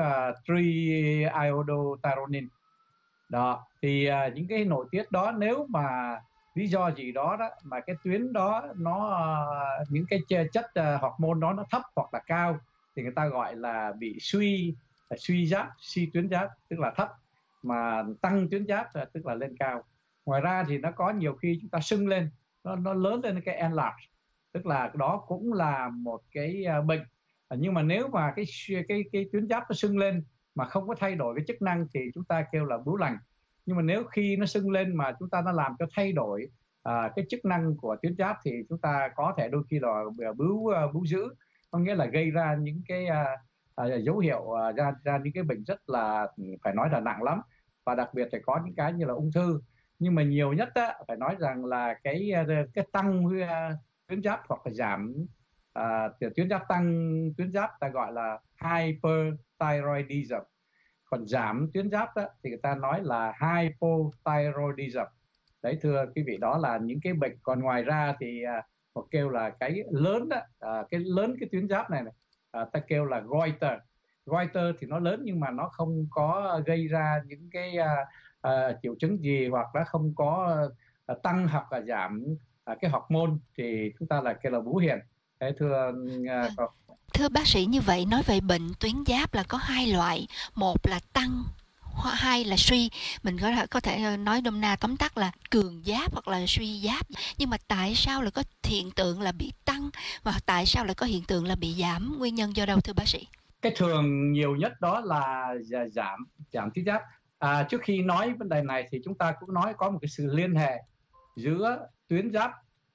triiodothyronine. Đó, thì những cái nội tiết đó, nếu mà lý do gì đó đó mà cái tuyến đó nó những cái chất uh, hormone đó nó thấp hoặc là cao thì người ta gọi là bị suy suy giáp, suy tuyến giáp, tức là thấp, mà tăng tuyến giáp tức là lên cao. Ngoài ra thì nó có nhiều khi chúng ta sưng lên, nó nó lớn lên cái enlarge, tức là đó cũng là một cái uh, bệnh. Nhưng mà nếu mà cái cái cái tuyến giáp nó sưng lên mà không có thay đổi cái chức năng thì chúng ta kêu là bướu lành. Nhưng mà nếu khi nó sưng lên mà chúng ta nó làm cho thay đổi à, cái chức năng của tuyến giáp thì chúng ta có thể đôi khi là bướu bướu dữ, có nghĩa là gây ra những cái à, à, dấu hiệu à, ra ra những cái bệnh rất là phải nói là nặng lắm, và đặc biệt thì có những cái như là ung thư. Nhưng mà nhiều nhất á, phải nói rằng là cái cái tăng tuyến giáp hoặc là giảm à, tuyến giáp, tăng tuyến giáp ta gọi là hyperthyroidism. Còn giảm tuyến giáp đó, thì người ta nói là hypothyroidism. Đấy, thưa quý vị, đó là những cái bệnh. Còn ngoài ra thì uh, một kêu là cái lớn đó, uh, cái lớn cái tuyến giáp này, này uh, ta kêu là goiter. Goiter thì nó lớn nhưng mà nó không có gây ra những cái uh, uh, triệu chứng gì, hoặc là không có uh, tăng hoặc là giảm uh, cái hormone thì chúng ta là kêu là bướu hiền. Đấy, thưa uh, Thưa bác sĩ, như vậy nói về bệnh tuyến giáp là có hai loại, một là tăng Ho- hai là suy, mình có thể, có thể nói nôm na tóm tắt là cường giáp hoặc là suy giáp. Nhưng mà tại sao lại có hiện tượng là bị tăng và tại sao lại có hiện tượng là bị giảm? Nguyên nhân do đâu thưa bác sĩ? Cái thường nhiều nhất đó là dạ- giảm giảm tuyến giáp. À, trước khi nói vấn đề này thì chúng ta cũng nói có một cái sự liên hệ giữa tuyến giáp,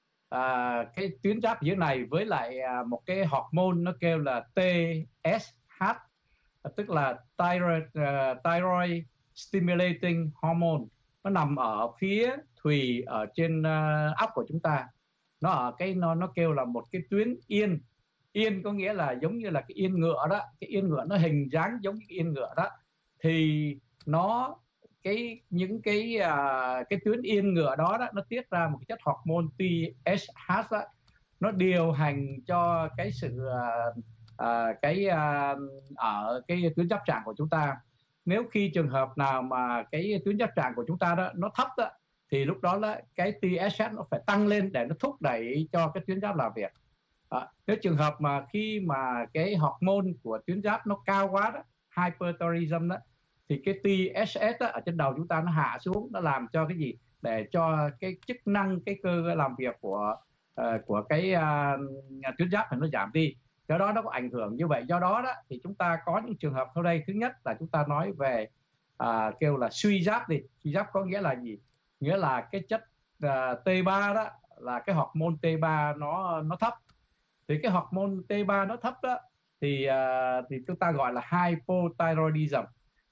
à, cái tuyến giáp dưới này với lại à, một cái hormone nó kêu là tê ét hát, tức là thyroid, uh, thyroid stimulating hormone. Nó nằm ở phía thùy ở trên uh, óc của chúng ta. Nó ở cái nó nó kêu là một cái tuyến yên. Yên có nghĩa là giống như là cái yên ngựa đó, cái yên ngựa nó hình dáng giống như cái yên ngựa đó. Thì nó cái những cái uh, cái tuyến yên ngựa đó, đó nó tiết ra một cái chất hormone tê ét hát đó, nó điều hành cho cái sự uh, uh, cái uh, ở cái tuyến giáp tràng của chúng ta. Nếu khi trường hợp nào mà cái tuyến giáp tràng của chúng ta đó nó thấp đó, thì lúc đó là cái tê ét hát nó phải tăng lên để nó thúc đẩy cho cái tuyến giáp làm việc. À, nếu trường hợp mà khi mà cái hormone của tuyến giáp nó cao quá đó, hyperthyroidism đó, thì cái tê ét hát đó, ở trên đầu chúng ta nó hạ xuống, nó làm cho cái gì? Để cho cái chức năng, cái cơ làm việc của uh, của cái uh, tuyến giáp này nó giảm đi. Do đó nó có ảnh hưởng như vậy. Do đó đó thì chúng ta có những trường hợp sau đây. Thứ nhất là chúng ta nói về uh, kêu là suy giáp đi. Suy giáp có nghĩa là gì? Nghĩa là cái chất uh, tê ba đó, là cái hormone tê ba nó nó thấp. Thì cái hormone tê ba nó thấp đó thì uh, thì chúng ta gọi là hypothyroidism.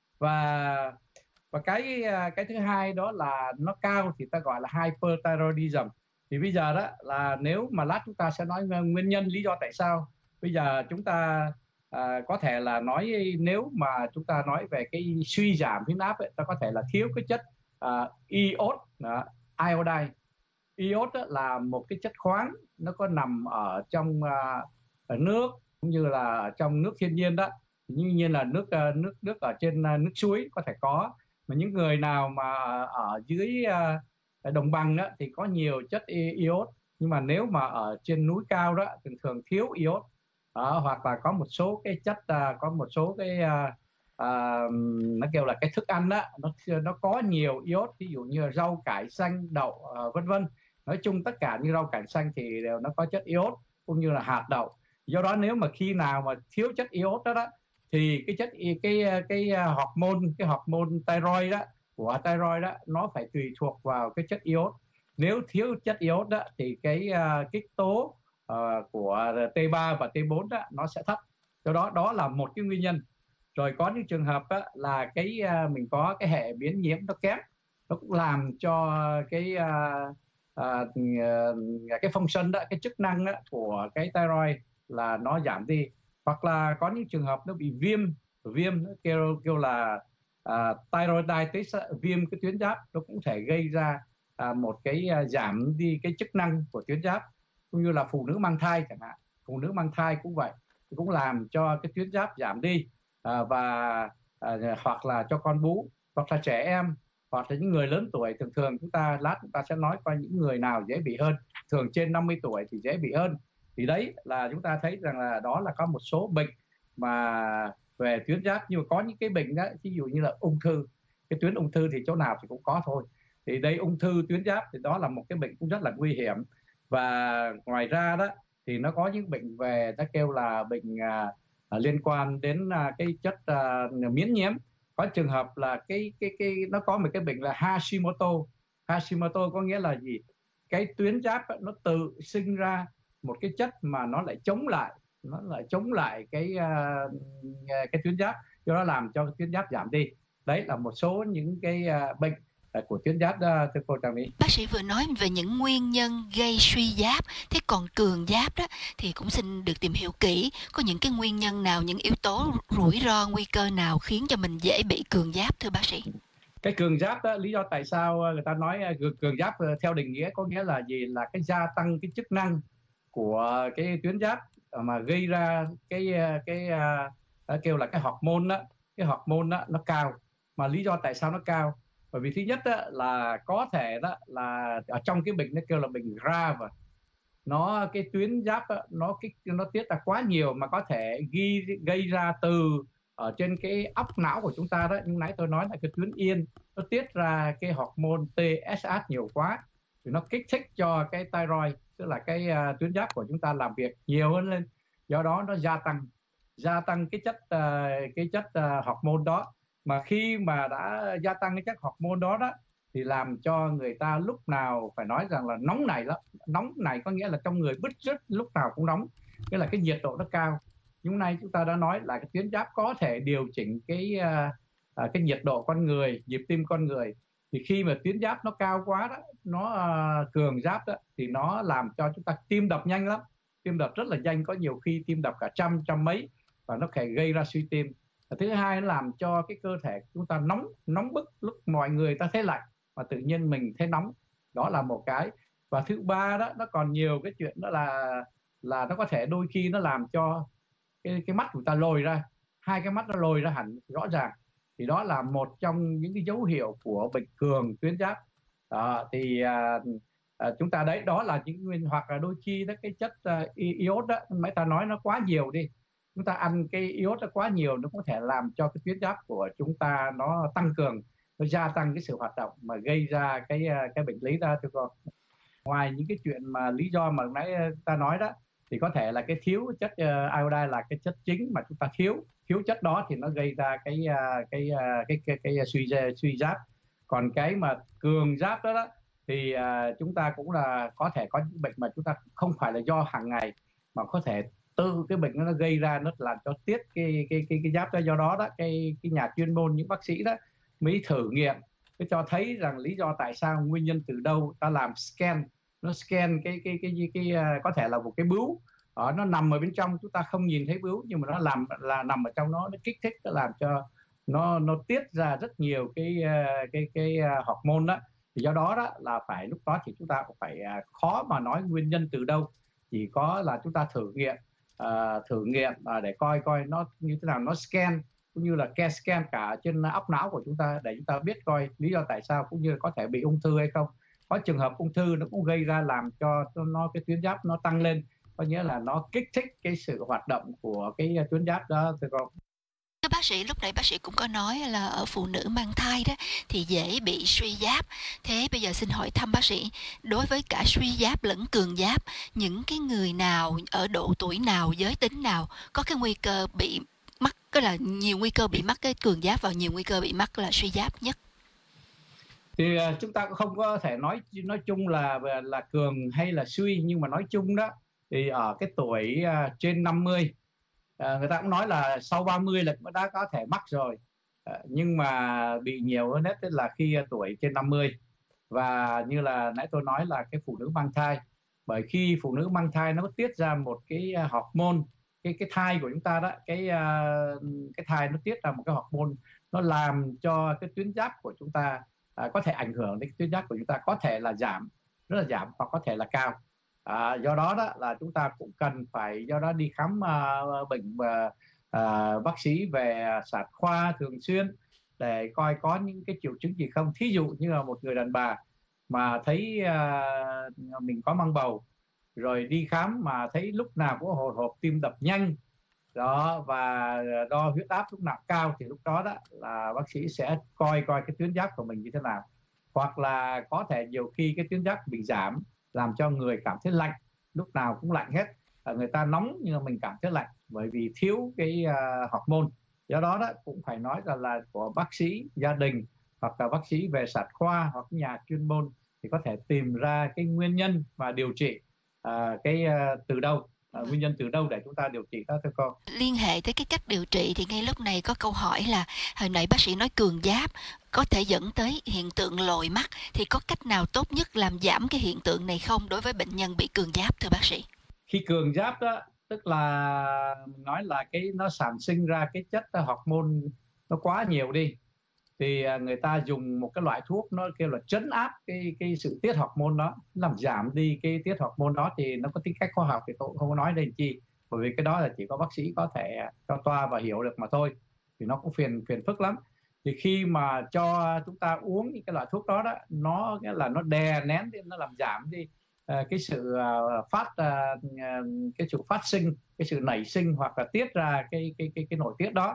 Và và cái cái thứ hai đó là nó cao thì ta gọi là hyperthyroidism. Thì bây giờ đó là nếu mà lát chúng ta sẽ nói nguyên nhân, lý do tại sao. Bây giờ chúng ta à, có thể là nói nếu mà chúng ta nói về cái suy giảm huyết áp ấy, ta có thể là thiếu cái chất à, iốt, đó, iodine. Iốt là một cái chất khoáng, nó có nằm ở trong à, ở nước cũng như là ở trong nước thiên nhiên đó. Như nhiên là nước nước nước ở trên nước suối có thể có. Mà những người nào mà ở dưới uh, đồng bằng đó, thì có nhiều chất iốt. Nhưng mà nếu mà ở trên núi cao đó thường thường thiếu iốt. Uh, hoặc là có một số cái chất uh, có một số cái uh, uh, nó kêu là cái thức ăn đó nó nó có nhiều iốt, ví dụ như là rau cải xanh, đậu uh, vân vân. Nói chung tất cả như rau cải xanh thì đều nó có chất iốt, cũng như là hạt đậu. Do đó nếu mà khi nào mà thiếu chất iốt đó đó thì cái chất cái cái hormone cái hormone thyroid đó của thyroid đó nó phải tùy thuộc vào cái chất iốt. Nếu thiếu chất iốt đó thì cái uh, kích tố uh, của tê ba và tê bốn đó nó sẽ thấp. Do đó đó là một cái nguyên nhân. Rồi có những trường hợp đó là cái uh, mình có cái hệ biến nhiễm nó kém, nó cũng làm cho cái uh, uh, cái function đó, cái chức năng đó của cái thyroid là nó giảm đi. Hoặc là có những trường hợp nó bị viêm, viêm kêu kêu là uh, thyroiditis, viêm cái tuyến giáp, nó cũng thể gây ra uh, một cái uh, giảm đi cái chức năng của tuyến giáp. Cũng như là phụ nữ mang thai chẳng hạn, phụ nữ mang thai cũng vậy, cũng làm cho cái tuyến giáp giảm đi. Uh, và uh, hoặc là cho con bú, hoặc là trẻ em, hoặc là những người lớn tuổi. Thường thường chúng ta lát chúng ta sẽ nói coi những người nào dễ bị hơn. Thường trên năm mươi tuổi thì dễ bị hơn. Thì đấy là chúng ta thấy rằng là đó là có một số bệnh mà về tuyến giáp. Nhưng mà có những cái bệnh đó, ví dụ như là ung thư, cái tuyến ung thư thì chỗ nào thì cũng có thôi. Thì đây ung thư tuyến giáp thì đó là một cái bệnh cũng rất là nguy hiểm. Và ngoài ra đó thì nó có những bệnh về ta kêu là bệnh à, liên quan đến à, cái chất à, miễn nhiễm. Có trường hợp là cái cái cái nó có một cái bệnh là Hashimoto. Hashimoto có nghĩa là gì? Cái tuyến giáp nó tự sinh ra một cái chất mà nó lại chống lại nó lại chống lại cái uh, cái tuyến giáp, do đó làm cho cái tuyến giáp giảm đi. Đấy là một số những cái uh, bệnh uh, của tuyến giáp đó, thưa cô Trà My. Bác sĩ vừa nói về những nguyên nhân gây suy giáp, thế còn cường giáp đó thì cũng xin được tìm hiểu kỹ có những cái nguyên nhân nào, những yếu tố rủi ro, nguy cơ nào khiến cho mình dễ bị cường giáp thưa bác sĩ? Cái cường giáp đó, lý do tại sao người ta nói cường, cường giáp theo định nghĩa có nghĩa là gì? Là cái gia tăng cái chức năng của cái tuyến giáp mà gây ra cái cái uh, kêu là cái hormone đó, cái hormone đó nó cao. Mà lý do tại sao nó cao? Bởi vì thứ nhất đó, là có thể đó là ở trong cái bệnh nó kêu là bệnh Grave, nó cái tuyến giáp đó, nó cái nó tiết ra quá nhiều mà có thể ghi, gây ra từ ở trên cái óc não của chúng ta đó, như nãy tôi nói là cái tuyến yên nó tiết ra cái hormone tê ét hát nhiều quá thì nó kích thích cho cái thyroid, tức là cái uh, tuyến giáp của chúng ta làm việc nhiều hơn lên, do đó nó gia tăng gia tăng cái chất uh, cái chất uh, hormone đó. Mà khi mà đã gia tăng cái chất hormone đó đó thì làm cho người ta lúc nào phải nói rằng là nóng này lắm. Nóng này có nghĩa là trong người bứt rứt, lúc nào cũng nóng, nghĩa là cái nhiệt độ nó cao. Nhưng nay chúng ta đã nói là cái tuyến giáp có thể điều chỉnh cái uh, uh, cái nhiệt độ con người, nhịp tim con người. Thì khi mà tuyến giáp nó cao quá đó, nó uh, cường giáp đó, thì nó làm cho chúng ta tim đập nhanh lắm, tim đập rất là nhanh, có nhiều khi tim đập cả trăm trăm mấy, và nó có thể gây ra suy tim. Và thứ hai, nó làm cho cái cơ thể chúng ta nóng nóng bức, lúc mọi người ta thấy lạnh và tự nhiên mình thấy nóng, đó là một cái. Và thứ ba đó, nó còn nhiều cái chuyện đó là là nó có thể đôi khi nó làm cho cái cái mắt của ta lồi ra, hai cái mắt nó lồi ra hẳn rõ ràng, thì đó là một trong những cái dấu hiệu của bệnh cường tuyến giáp. Đó, thì à, à, chúng ta đấy, đó là những nguyên, hoặc là đôi khi đó cái chất uh, iốt đó, mấy ta nói nó quá nhiều đi, chúng ta ăn cái iốt nó quá nhiều, nó có thể làm cho cái tuyến giáp của chúng ta nó tăng cường, nó gia tăng cái sự hoạt động mà gây ra cái cái bệnh lý đó thưa con. Ngoài những cái chuyện mà lý do mà nãy ta nói đó, thì có thể là cái thiếu chất uh, iodine là cái chất chính mà chúng ta thiếu thiếu chất đó thì nó gây ra cái uh, cái, uh, cái cái cái, cái suy suy giáp. Còn cái mà cường giáp đó, đó thì uh, chúng ta cũng là có thể có những bệnh mà chúng ta không phải là do hàng ngày, mà có thể từ cái bệnh nó gây ra, nó làm cho tiết cái cái cái cái giáp đó. Do đó đó cái cái nhà chuyên môn, những bác sĩ đó mới thử nghiệm, mới cho thấy rằng lý do tại sao, nguyên nhân từ đâu. Ta làm scan, nó scan cái cái cái cái, cái, cái có thể là một cái bướu ở, nó nằm ở bên trong, chúng ta không nhìn thấy bướu, nhưng mà nó làm là nằm ở trong nó nó kích thích, nó làm cho nó nó tiết ra rất nhiều cái cái cái, cái hormone đó. Thì do đó đó là phải, lúc đó thì chúng ta cũng phải khó mà nói nguyên nhân từ đâu, chỉ có là chúng ta thử nghiệm uh, thử nghiệm uh, để coi coi nó như thế nào, nó scan cũng như là ke scan cả trên óc não của chúng ta để chúng ta biết coi lý do tại sao, cũng như có thể bị ung thư hay không. Có trường hợp ung thư nó cũng gây ra làm cho nó cái tuyến giáp nó tăng lên, có nghĩa là nó kích thích cái sự hoạt động của cái tuyến giáp đó thưa con. Thưa bác sĩ, lúc nãy bác sĩ cũng có nói là ở phụ nữ mang thai đó thì dễ bị suy giáp. Thế bây giờ xin hỏi thăm bác sĩ, đối với cả suy giáp lẫn cường giáp, những cái người nào ở độ tuổi nào, giới tính nào có cái nguy cơ bị mắc, cái là nhiều nguy cơ bị mắc cái cường giáp và nhiều nguy cơ bị mắc là suy giáp nhất? Thì uh, chúng ta cũng không có thể nói nói chung là là cường hay là suy, nhưng mà nói chung đó thì ở cái tuổi uh, trên năm mươi, uh, người ta cũng nói là sau ba mươi là cũng đã có thể mắc rồi, uh, nhưng mà bị nhiều hơn hết là khi uh, tuổi trên năm mươi. Và như là nãy tôi nói là cái phụ nữ mang thai, bởi khi phụ nữ mang thai nó tiết ra một cái uh, hormone, cái cái thai của chúng ta đó, cái uh, cái thai nó tiết ra một cái hormone, nó làm cho cái tuyến giáp của chúng ta À, có thể ảnh hưởng đến tuyến giáp của chúng ta, có thể là giảm, rất là giảm, hoặc có thể là cao. À, do đó đó là chúng ta cũng cần phải do đó đi khám uh, bệnh uh, uh, bác sĩ về sản khoa thường xuyên để coi có những cái triệu chứng gì không. Thí dụ như là một người đàn bà mà thấy uh, mình có mang bầu, rồi đi khám mà thấy lúc nào cũng hồi hộp, tim đập nhanh đó, và đo huyết áp lúc nào cao, thì lúc đó đó là bác sĩ sẽ coi coi cái tuyến giáp của mình như thế nào. Hoặc là có thể nhiều khi cái tuyến giáp bị giảm, làm cho người cảm thấy lạnh, lúc nào cũng lạnh hết. À, người ta nóng nhưng mà mình cảm thấy lạnh bởi vì thiếu cái uh, hormone. Do đó đó cũng phải nói rằng là của bác sĩ gia đình hoặc là bác sĩ về sản khoa hoặc nhà chuyên môn thì có thể tìm ra cái nguyên nhân và điều trị uh, cái uh, từ đâu. À, nguyên nhân từ đâu để chúng ta điều trị đó thưa con. Liên hệ tới cái cách điều trị thì ngay lúc này có câu hỏi là hồi nãy bác sĩ nói cường giáp có thể dẫn tới hiện tượng lồi mắt, thì có cách nào tốt nhất làm giảm cái hiện tượng này không đối với bệnh nhân bị cường giáp thưa bác sĩ? Khi cường giáp đó, tức là nói là cái nó sản sinh ra cái chất hormone nó quá nhiều đi, thì người ta dùng một cái loại thuốc nó kêu là trấn áp cái cái sự tiết hormone đó, làm giảm đi cái tiết hormone đó. Thì nó có tính cách khoa học thì tôi cũng không có nói lên chi, bởi vì cái đó là chỉ có bác sĩ có thể cho toa và hiểu được mà thôi, thì nó cũng phiền phiền phức lắm. Thì khi mà cho chúng ta uống những cái loại thuốc đó đó, nó nghĩa là nó đè nén đi, nó làm giảm đi uh, cái sự uh, phát uh, cái sự phát sinh, cái sự nảy sinh hoặc là tiết ra cái cái cái cái nội tiết đó.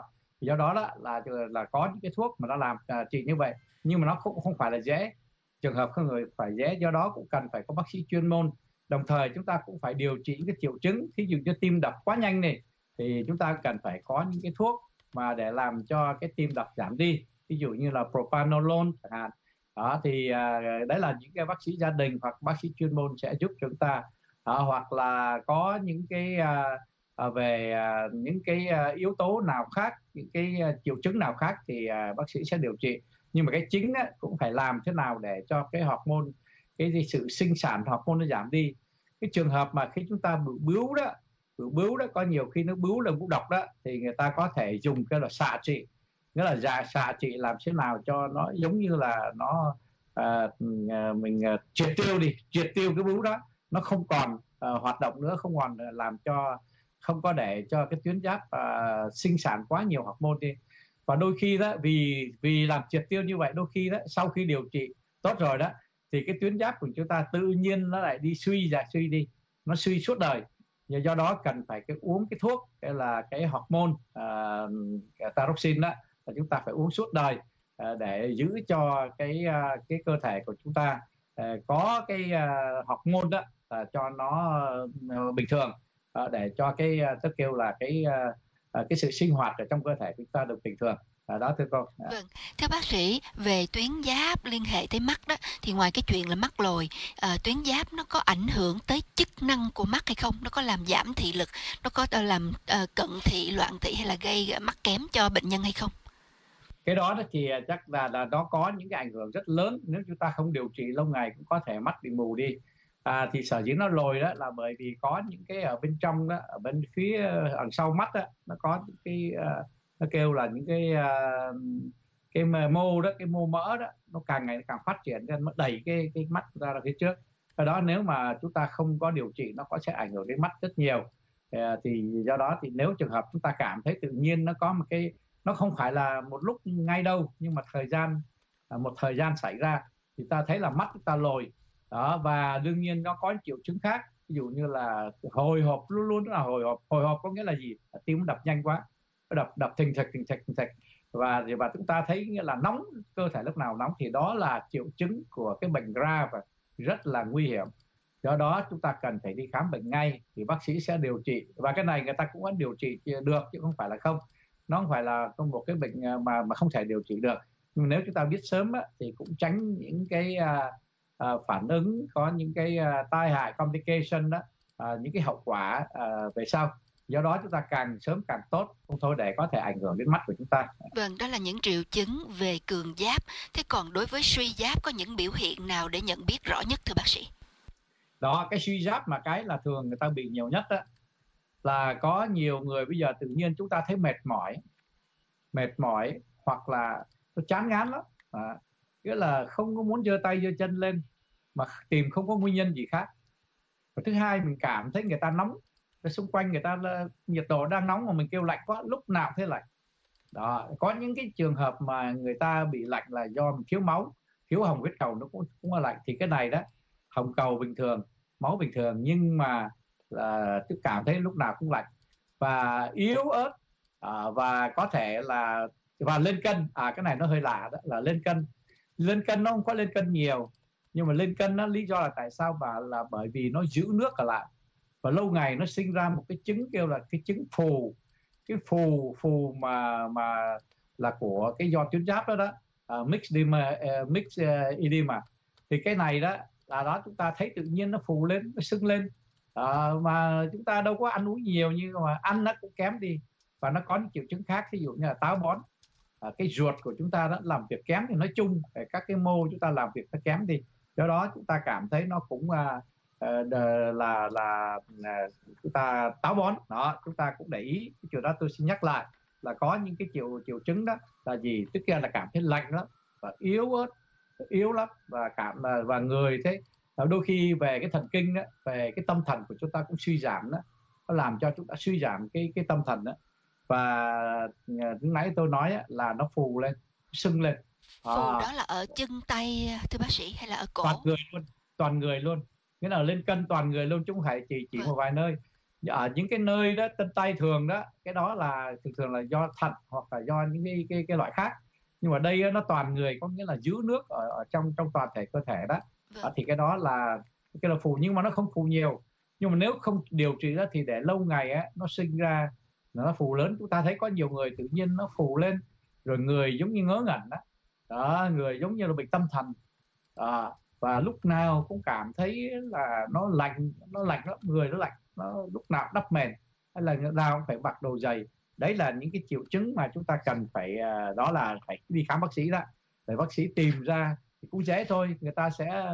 Do đó đó là là có những cái thuốc mà nó làm uh, trị như vậy, nhưng mà nó không không phải là dễ, trường hợp không người phải dễ, do đó cũng cần phải có bác sĩ chuyên môn. Đồng thời chúng ta cũng phải điều trị những cái triệu chứng, thí dụ như tim đập quá nhanh này thì chúng ta cần phải có những cái thuốc mà để làm cho cái tim đập giảm đi, ví dụ như là propranolol chẳng hạn. Đó thì uh, đấy là những cái bác sĩ gia đình hoặc bác sĩ chuyên môn sẽ giúp chúng ta. Đó, hoặc là có những cái uh, uh, về uh, những cái uh, yếu tố nào khác, những cái uh, triệu chứng nào khác thì uh, bác sĩ sẽ điều trị. Nhưng mà cái chính á, cũng phải làm thế nào để cho cái hormone, cái, cái sự sinh sản hormone nó giảm đi. Cái trường hợp mà khi chúng ta bị bướu đó, bị bướu đó có nhiều khi nó bướu là bướu độc đó, thì người ta có thể dùng cái là xạ trị, nghĩa là dạ xạ trị làm thế nào cho nó giống như là nó à, mình uh, triệt tiêu đi, triệt tiêu cái bướu đó, nó không còn uh, hoạt động nữa, không còn làm cho, không có để cho cái tuyến giáp uh, sinh sản quá nhiều hormone đi. Và đôi khi đó vì vì làm triệt tiêu như vậy, đôi khi đó sau khi điều trị tốt rồi đó thì cái tuyến giáp của chúng ta tự nhiên nó lại đi suy ra suy đi, nó suy suốt đời. Và do đó cần phải cái uống cái thuốc, cái là cái hormone uh, thyroxine đó, là chúng ta phải uống suốt đời uh, để giữ cho cái uh, cái cơ thể của chúng ta uh, có cái uh, hormone đó uh, cho nó uh, bình thường, uh, để cho cái uh, tức kêu là cái uh, uh, cái sự sinh hoạt ở trong cơ thể của chúng ta được bình thường. À, đó thưa cô. À. Vâng, theo bác sĩ về tuyến giáp liên hệ tới mắt đó, thì ngoài cái chuyện là mắt lồi, à, tuyến giáp nó có ảnh hưởng tới chức năng của mắt hay không? Nó có làm giảm thị lực, nó có làm uh, cận thị, loạn thị hay là gây mắt kém cho bệnh nhân hay không? Cái đó thì chắc là là nó có những cái ảnh hưởng rất lớn, nếu chúng ta không điều trị lâu ngày cũng có thể mắt bị mù đi. À, thì sở dĩ nó lồi đó là bởi vì có những cái ở bên trong đó, ở bên phía đằng sau mắt đó, nó có những cái uh, nó kêu là những cái uh, cái mô đó, cái mô mỡ đó, nó càng ngày càng phát triển nên nó đẩy cái cái mắt ra ra phía trước. Cái đó nếu mà chúng ta không có điều trị nó có sẽ ảnh hưởng đến mắt rất nhiều. Uh, thì do đó thì nếu trường hợp chúng ta cảm thấy tự nhiên nó có một cái, nó không phải là một lúc ngay đâu, nhưng mà thời gian uh, một thời gian xảy ra thì ta thấy là mắt chúng ta lồi đó, và đương nhiên nó có triệu chứng khác, ví dụ như là hồi hộp, luôn luôn là hồi hộp. Hồi hộp có nghĩa là gì? Tim đập nhanh quá, đập đập thình thịch thình thịch thình thịch và và chúng ta thấy nghĩa là nóng, cơ thể lúc nào nóng thì đó là triệu chứng của cái bệnh Graves và rất là nguy hiểm. Do đó chúng ta cần phải đi khám bệnh ngay thì bác sĩ sẽ điều trị, và cái này người ta cũng có điều trị được chứ không phải là không, nó không phải là một cái bệnh mà mà không thể điều trị được. Nhưng nếu chúng ta biết sớm á, thì cũng tránh những cái uh, uh, phản ứng, có những cái uh, tai hại complication đó, uh, những cái hậu quả uh, về sau. Do đó chúng ta càng sớm càng tốt, không thôi để có thể ảnh hưởng đến mắt của chúng ta. Vâng, đó là những triệu chứng về cường giáp. Thế còn đối với suy giáp có những biểu hiện nào để nhận biết rõ nhất thưa bác sĩ? Đó, cái suy giáp mà cái là thường người ta bị nhiều nhất đó, là có nhiều người bây giờ tự nhiên chúng ta thấy mệt mỏi, mệt mỏi hoặc là nó chán ngán lắm, à, nghĩa là không có muốn giơ tay giơ chân lên mà tìm không có nguyên nhân gì khác. Và thứ hai, mình cảm thấy người ta nóng, xung quanh người ta là nhiệt độ đang nóng mà mình kêu lạnh quá, lúc nào thế lạnh. Đó, có những cái trường hợp mà người ta bị lạnh là do mình thiếu máu, thiếu hồng huyết cầu nó cũng cũng là lạnh. Thì cái này đó, hồng cầu bình thường, máu bình thường, nhưng mà là cứ cảm thấy lúc nào cũng lạnh và yếu ớt, à, và có thể là và lên cân. À, cái này nó hơi lạ đó, là lên cân. Lên cân nó không có lên cân nhiều, nhưng mà lên cân nó lý do là tại sao? Và là bởi vì nó giữ nước ở lại và lâu ngày nó sinh ra một cái chứng kêu là cái chứng phù, cái phù phù mà mà là của cái do tuyến giáp đó đó, uh, mix edema, uh, mix uh, edema. Thì cái này đó là đó chúng ta thấy tự nhiên nó phù lên, nó sưng lên, uh, mà chúng ta đâu có ăn uống nhiều, nhưng mà ăn nó cũng kém đi và nó có những triệu chứng khác, ví dụ như là táo bón, uh, cái ruột của chúng ta đó làm việc kém thì nói chung các cái mô chúng ta làm việc nó kém đi, do đó chúng ta cảm thấy nó cũng uh, Uh, là là uh, chúng ta táo bón đó. Chúng ta cũng để ý cái chuyện đó, tôi xin nhắc lại là có những cái triệu triệu chứng đó là gì, tức là cảm thấy lạnh lắm và yếu ớt, yếu lắm và cảm và người thế đôi khi về cái thần kinh đó, về cái tâm thần của chúng ta cũng suy giảm đó, nó làm cho chúng ta suy giảm cái cái tâm thần đó. Và lúc nãy tôi nói đó, là nó phù lên, sưng lên. Phù à, đó là ở chân tay thưa bác sĩ hay là ở cổ? Toàn người luôn, toàn người luôn, nghĩa là lên cân toàn người luôn chứ không phải chỉ chỉ một vài nơi. ở những cái nơi đó chân tay thường đó, cái đó là thường thường là do thận hoặc là do những cái cái, cái loại khác. Nhưng mà đây nó toàn người, có nghĩa là giữ nước ở, ở trong trong toàn thể cơ thể đó. Đó thì cái đó là cái là phù, nhưng mà nó không phù nhiều. Nhưng mà nếu không điều trị đó thì để lâu ngày á, nó sinh ra nó phù lớn. Chúng ta thấy có nhiều người tự nhiên nó phù lên, rồi người giống như ngớ ngẩn đó, đó người giống như là bị tâm thần, đó. Và lúc nào cũng cảm thấy là nó lạnh, nó lạnh lắm, người nó lạnh, nó lúc nào đắp mền, hay là lúc nào cũng phải mặc đồ dày. Đấy là những cái triệu chứng mà chúng ta cần phải, đó là phải đi khám bác sĩ đó, để bác sĩ tìm ra. Thì cũng dễ thôi, người ta sẽ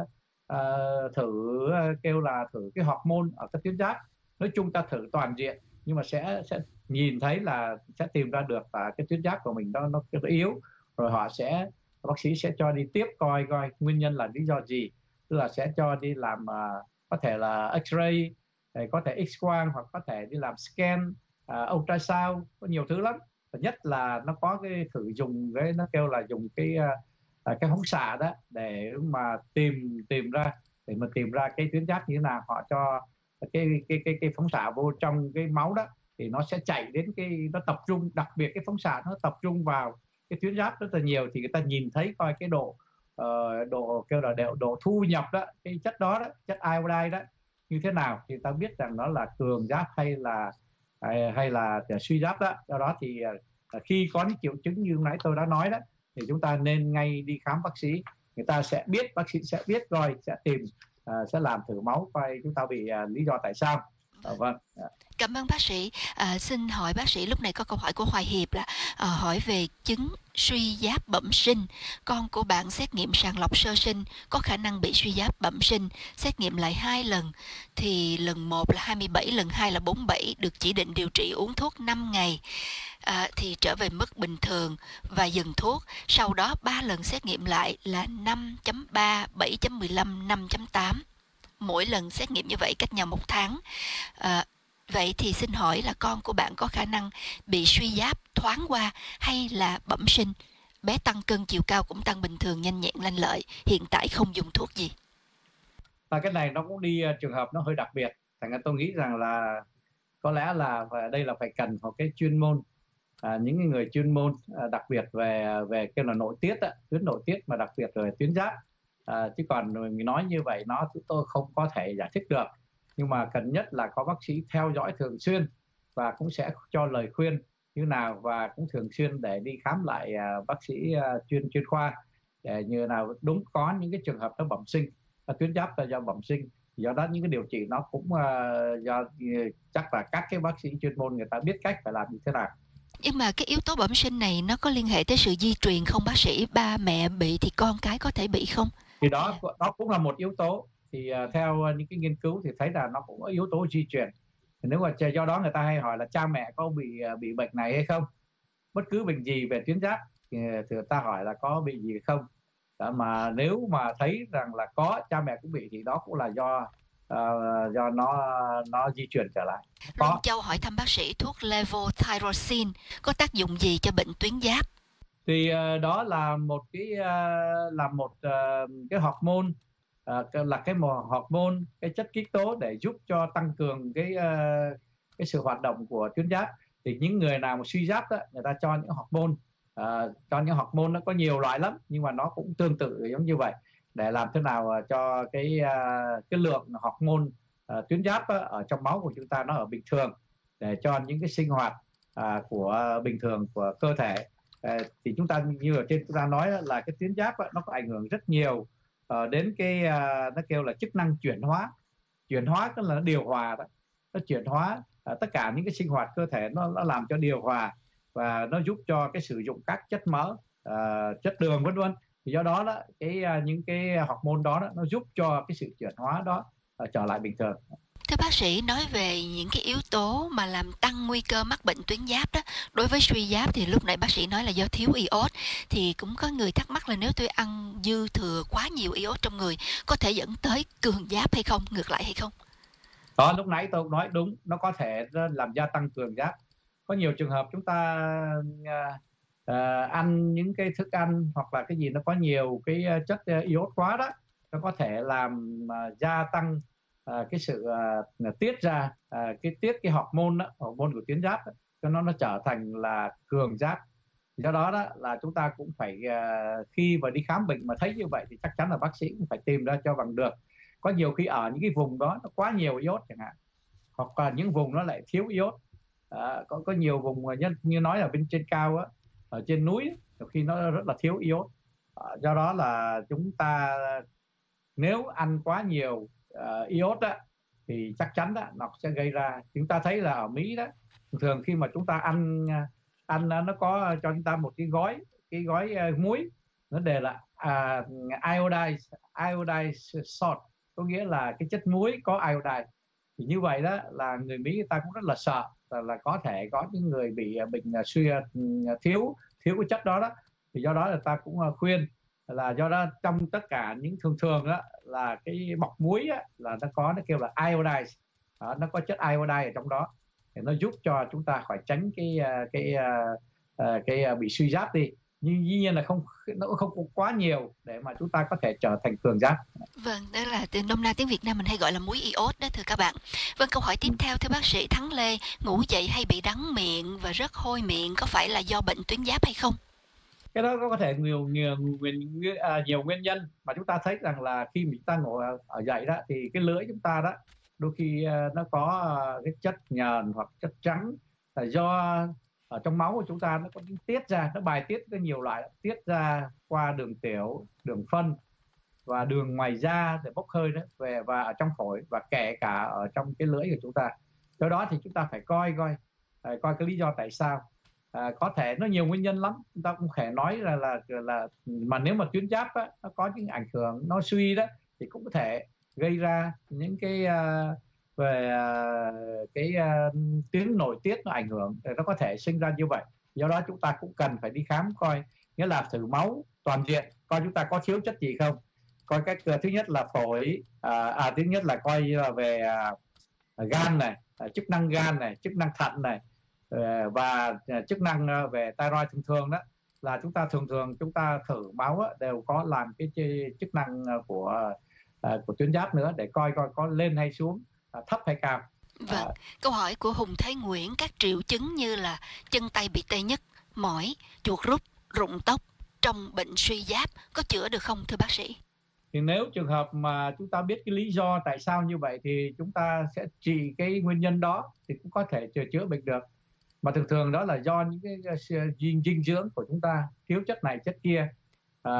uh, thử kêu là thử cái hormone ở cái tuyến giáp. Nói chung ta thử toàn diện, nhưng mà sẽ sẽ nhìn thấy là sẽ tìm ra được là cái tuyến giáp của mình nó nó yếu, rồi họ sẽ bác sĩ sẽ cho đi tiếp coi coi nguyên nhân là lý do gì, tức là sẽ cho đi làm uh, có thể là X-ray, có thể X-quang, hoặc có thể đi làm scan, uh, ultrasound, có nhiều thứ lắm. Và nhất là nó có cái thử dùng cái nó kêu là dùng cái uh, cái phóng xạ đó để mà tìm tìm ra để mà tìm ra cái tuyến giáp như thế nào. Họ cho cái cái cái cái phóng xạ vô trong cái máu đó, thì nó sẽ chạy đến cái, nó tập trung, đặc biệt cái phóng xạ nó tập trung vào cái tuyến giáp rất là nhiều, thì người ta nhìn thấy coi cái độ uh, độ kêu là độ, độ thu nhập đó, cái chất đó đó, chất iodine đó như thế nào, thì ta biết rằng nó là cường giáp hay là hay, hay là suy giáp đó. Do đó thì uh, khi có những triệu chứng như nãy tôi đã nói đó, thì chúng ta nên ngay đi khám bác sĩ. Người ta sẽ biết, bác sĩ sẽ biết rồi sẽ tìm uh, sẽ làm thử máu coi chúng ta bị uh, lý do tại sao. Uh, vâng. Cảm ơn bác sĩ. À, xin hỏi bác sĩ, lúc này có câu hỏi của Hoài Hiệp là à, hỏi về chứng suy giáp bẩm sinh. Con của bạn xét nghiệm sàng lọc sơ sinh có khả năng bị suy giáp bẩm sinh, xét nghiệm lại hai lần, thì lần một là hai mươi bảy, lần hai là bốn mươi bảy, được chỉ định điều trị uống thuốc năm ngày. À, thì trở về mức bình thường và dừng thuốc. Sau đó ba lần xét nghiệm lại là năm chấm ba, bảy chấm mười lăm, năm chấm tám. Mỗi lần xét nghiệm như vậy cách nhau một tháng. À, vậy thì xin hỏi là con của bạn có khả năng bị suy giáp thoáng qua hay là bẩm sinh? Bé tăng cân, chiều cao cũng tăng bình thường, nhanh nhẹn, lanh lợi, hiện tại không dùng thuốc gì. Và cái này nó cũng đi uh, trường hợp nó hơi đặc biệt. Thành ra tôi nghĩ rằng là có lẽ là đây là phải cần một cái chuyên môn, à, những người chuyên môn à, đặc biệt về về cái là nội tiết, á, tuyến nội tiết, mà đặc biệt về tuyến giáp. À, chứ còn mình nói như vậy nó chúng tôi không có thể giải thích được. Nhưng mà cần nhất là có bác sĩ theo dõi thường xuyên và cũng sẽ cho lời khuyên như nào, và cũng thường xuyên để đi khám lại uh, bác sĩ uh, chuyên chuyên khoa để như nào đúng có những cái trường hợp nó bẩm sinh, uh, tuyến giáp là do bẩm sinh. Do đó những cái điều trị nó cũng uh, do uh, chắc là các cái bác sĩ chuyên môn người ta biết cách phải làm như thế nào. Nhưng mà cái yếu tố bẩm sinh này nó có liên hệ tới sự di truyền không bác sĩ? Ba mẹ bị thì con cái có thể bị không? Thì đó đó cũng là một yếu tố. Thì uh, theo những cái nghiên cứu thì thấy là nó cũng có yếu tố di truyền. Thì nếu mà do đó người ta hay hỏi là cha mẹ có bị uh, bị bệnh này hay không? Bất cứ bệnh gì về tuyến giáp thì, thì người ta hỏi là có bị gì không? Đó, mà nếu mà thấy rằng là có, cha mẹ cũng bị, thì đó cũng là do uh, do nó nó di truyền trở lại. Có. Long Châu hỏi thăm bác sĩ thuốc levothyroxine có tác dụng gì cho bệnh tuyến giáp? Thì uh, đó là một cái uh, là một uh, cái hormone, uh, là cái một hormone, cái chất kích tố để giúp cho tăng cường cái uh, cái sự hoạt động của tuyến giáp. Thì những người nào mà suy giáp đó, người ta cho những hormone, uh, cho những hormone nó có nhiều loại lắm, nhưng mà nó cũng tương tự giống như vậy, để làm thế nào cho cái uh, cái lượng hormone uh, tuyến giáp đó, ở trong máu của chúng ta nó ở bình thường, để cho những cái sinh hoạt uh, của bình thường của cơ thể. À, thì chúng ta như ở trên chúng ta nói là cái tuyến giáp nó có ảnh hưởng rất nhiều uh, đến cái uh, nó kêu là chức năng chuyển hóa. Chuyển hóa tức là nó điều hòa đó, nó chuyển hóa uh, tất cả những cái sinh hoạt cơ thể, nó nó làm cho điều hòa, và nó giúp cho cái sử dụng các chất mỡ, uh, chất đường vân vân. Thì do đó đó cái uh, những cái hormone đó, đó nó giúp cho cái sự chuyển hóa đó uh, trở lại bình thường. Thưa bác sĩ, nói về những cái yếu tố mà làm tăng nguy cơ mắc bệnh tuyến giáp đó, đối với suy giáp thì lúc nãy bác sĩ nói là do thiếu iốt, thì cũng có người thắc mắc là nếu tôi ăn dư thừa quá nhiều iốt trong người có thể dẫn tới cường giáp hay không, ngược lại hay không? Đó, lúc nãy tôi cũng nói đúng, nó có thể làm gia tăng cường giáp. Có nhiều trường hợp chúng ta uh, uh, ăn những cái thức ăn hoặc là cái gì nó có nhiều cái chất iốt quá đó, nó có thể làm uh, gia tăng à, cái sự à, tiết ra à, cái tiết cái hormone đó, hormone của tuyến giáp đó, cho nó nó trở thành là cường giáp. Do đó đó là chúng ta cũng phải uh, khi mà đi khám bệnh mà thấy như vậy thì chắc chắn là bác sĩ cũng phải tìm ra cho bằng được. Có nhiều khi ở những cái vùng đó nó quá nhiều iốt chẳng hạn, hoặc là những vùng nó lại thiếu iốt. À, có có nhiều vùng như, như nói ở bên trên cao á, ở trên núi nhiều khi nó rất là thiếu iốt. À, do đó là chúng ta nếu ăn quá nhiều uh, iốt á thì chắc chắn đó nó sẽ gây ra. Chúng ta thấy là ở Mỹ đó, thường khi mà chúng ta ăn ăn nó có cho chúng ta một cái gói cái gói uh, muối, nó đề là uh, iodine iodine salt, có nghĩa là cái chất muối có iodine. Thì như vậy đó là người Mỹ người ta cũng rất là sợ là, là có thể có những người bị bệnh uh, suy uh, thiếu thiếu cái chất đó đó. Thì do đó người ta cũng uh, khuyên là do đó trong tất cả những thường thường đó là cái bọc muối á, là nó có nó kêu là iodine, đó, nó có chất iodine ở trong đó để nó giúp cho chúng ta khỏi tránh cái cái cái, cái bị suy giáp đi. Nhưng dĩ nhiên là không nó không có quá nhiều để mà chúng ta có thể trở thành cường giáp. Vâng, đó là từ nôm na tiếng Việt Nam mình hay gọi là muối iốt đó thưa các bạn. Vâng, câu hỏi tiếp theo thưa bác sĩ Thắng Lê, ngủ dậy hay bị đắng miệng và rất hôi miệng có phải là do bệnh tuyến giáp hay không? Cái đó có thể nhiều nhiều nguyên à, nhiều nguyên nhân mà chúng ta thấy rằng là khi mình ta ngồi ở dậy đó thì cái lưỡi chúng ta đó đôi khi uh, nó có uh, cái chất nhờn hoặc chất trắng là do ở trong máu của chúng ta nó có những tiết ra, nó bài tiết có nhiều loại, tiết ra qua đường tiểu, đường phân và đường ngoài da để bốc hơi đó về và ở trong phổi và kể cả ở trong cái lưỡi của chúng ta. Do đó thì chúng ta phải coi coi uh, coi cái lý do tại sao. À, có thể nó nhiều nguyên nhân lắm, chúng ta cũng có thể nói là là là mà nếu mà tuyến giáp á, nó có những ảnh hưởng, nó suy đó thì cũng có thể gây ra những cái uh, về uh, cái uh, tuyến nội tiết nó ảnh hưởng, nó có thể sinh ra như vậy. Do đó chúng ta cũng cần phải đi khám coi, nghĩa là thử máu toàn diện coi chúng ta có thiếu chất gì không, coi cách uh, thứ nhất là phổi, uh, à thứ nhất là coi là về uh, gan này, uh, chức năng gan này, chức năng thận này, và chức năng về thyroid. Thường thường đó là chúng ta thường thường chúng ta thử máu á, đều có làm cái chức năng của của tuyến giáp nữa để coi coi có lên hay xuống, thấp hay cao. Vâng. À, câu hỏi của Hùng Thế Nguyễn, các triệu chứng như là chân tay bị tê nhức, mỏi, chuột rút, rụng tóc trong bệnh suy giáp có chữa được không thưa bác sĩ? Thì nếu trường hợp mà chúng ta biết cái lý do tại sao như vậy thì chúng ta sẽ trị cái nguyên nhân đó thì cũng có thể chữa chữa bệnh được. Mà thường thường đó là do những cái dinh, dinh dưỡng của chúng ta thiếu chất này chất kia. À,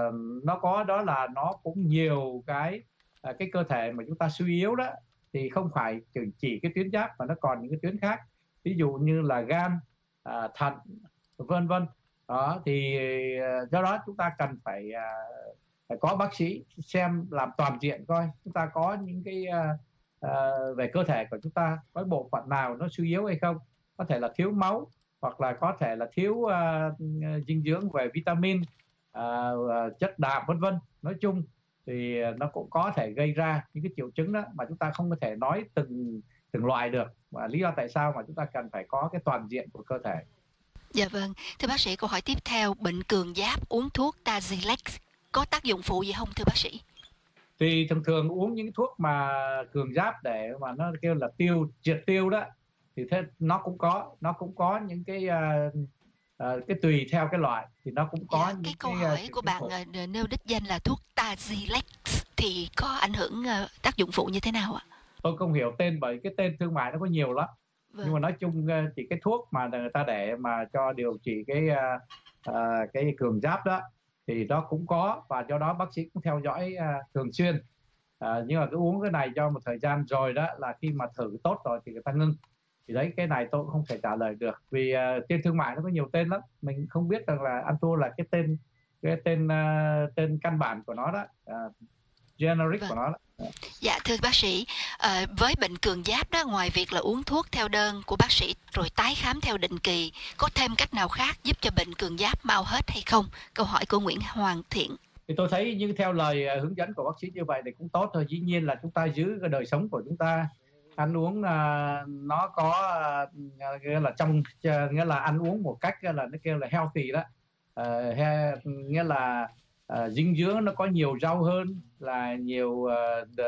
nó có đó là nó cũng nhiều cái cái cơ thể mà chúng ta suy yếu đó thì không phải chỉ, chỉ cái tuyến giáp mà nó còn những cái tuyến khác, ví dụ như là gan, à, thận, vân vân. Đó thì do đó chúng ta cần phải, à, phải có bác sĩ xem làm toàn diện coi chúng ta có những cái à, à, về cơ thể của chúng ta có bộ phận nào nó suy yếu hay không. Có thể là thiếu máu hoặc là có thể là thiếu uh, dinh dưỡng về vitamin, uh, chất đạm vân vân. Nói chung thì nó cũng có thể gây ra những cái triệu chứng đó mà chúng ta không có thể nói từng từng loại được. Và lý do tại sao mà chúng ta cần phải có cái toàn diện của cơ thể. Dạ vâng, thưa bác sĩ, câu hỏi tiếp theo, bệnh cường giáp uống thuốc Tazilex có tác dụng phụ gì không thưa bác sĩ? Thì thường thường uống những thuốc mà cường giáp để mà nó kêu là tiêu triệt tiêu đó thì thế nó cũng có nó cũng có những cái uh, uh, cái tùy theo cái loại thì nó cũng có dạ, những cái câu cái, hỏi uh, của bạn uh, nêu đích danh là thuốc Tazilex thì có ảnh hưởng uh, tác dụng phụ như thế nào ạ? Tôi không hiểu tên bởi cái tên thương mại nó có nhiều lắm. Vâng. Nhưng mà nói chung uh, chỉ cái thuốc mà người ta để mà cho điều trị cái uh, uh, cái cường giáp đó thì nó cũng có, và do đó bác sĩ cũng theo dõi uh, thường xuyên. Uh, nhưng mà cứ uống cái này cho một thời gian rồi đó là khi mà thử tốt rồi thì người ta ngưng. Thì đấy, cái này tôi cũng không thể trả lời được vì uh, tên thương mại nó có nhiều tên lắm, mình không biết rằng là Antua là cái tên cái tên uh, tên căn bản của nó đó, uh, generic vâng. của nó đó. Dạ thưa bác sĩ, à, với bệnh cường giáp đó, ngoài việc là uống thuốc theo đơn của bác sĩ rồi tái khám theo định kỳ, có thêm cách nào khác giúp cho bệnh cường giáp mau hết hay không? Câu hỏi của Nguyễn Hoàng Thiện. Thì tôi thấy như theo lời hướng dẫn của bác sĩ như vậy thì cũng tốt thôi. Dĩ nhiên là chúng ta giữ cái đời sống của chúng ta, ăn uống uh, nó có uh, nghĩa là trong uh, nghĩa là ăn uống một cách là nó kêu là healthy đó, uh, he, nghĩa là uh, dinh dưỡng nó có nhiều rau hơn là nhiều uh,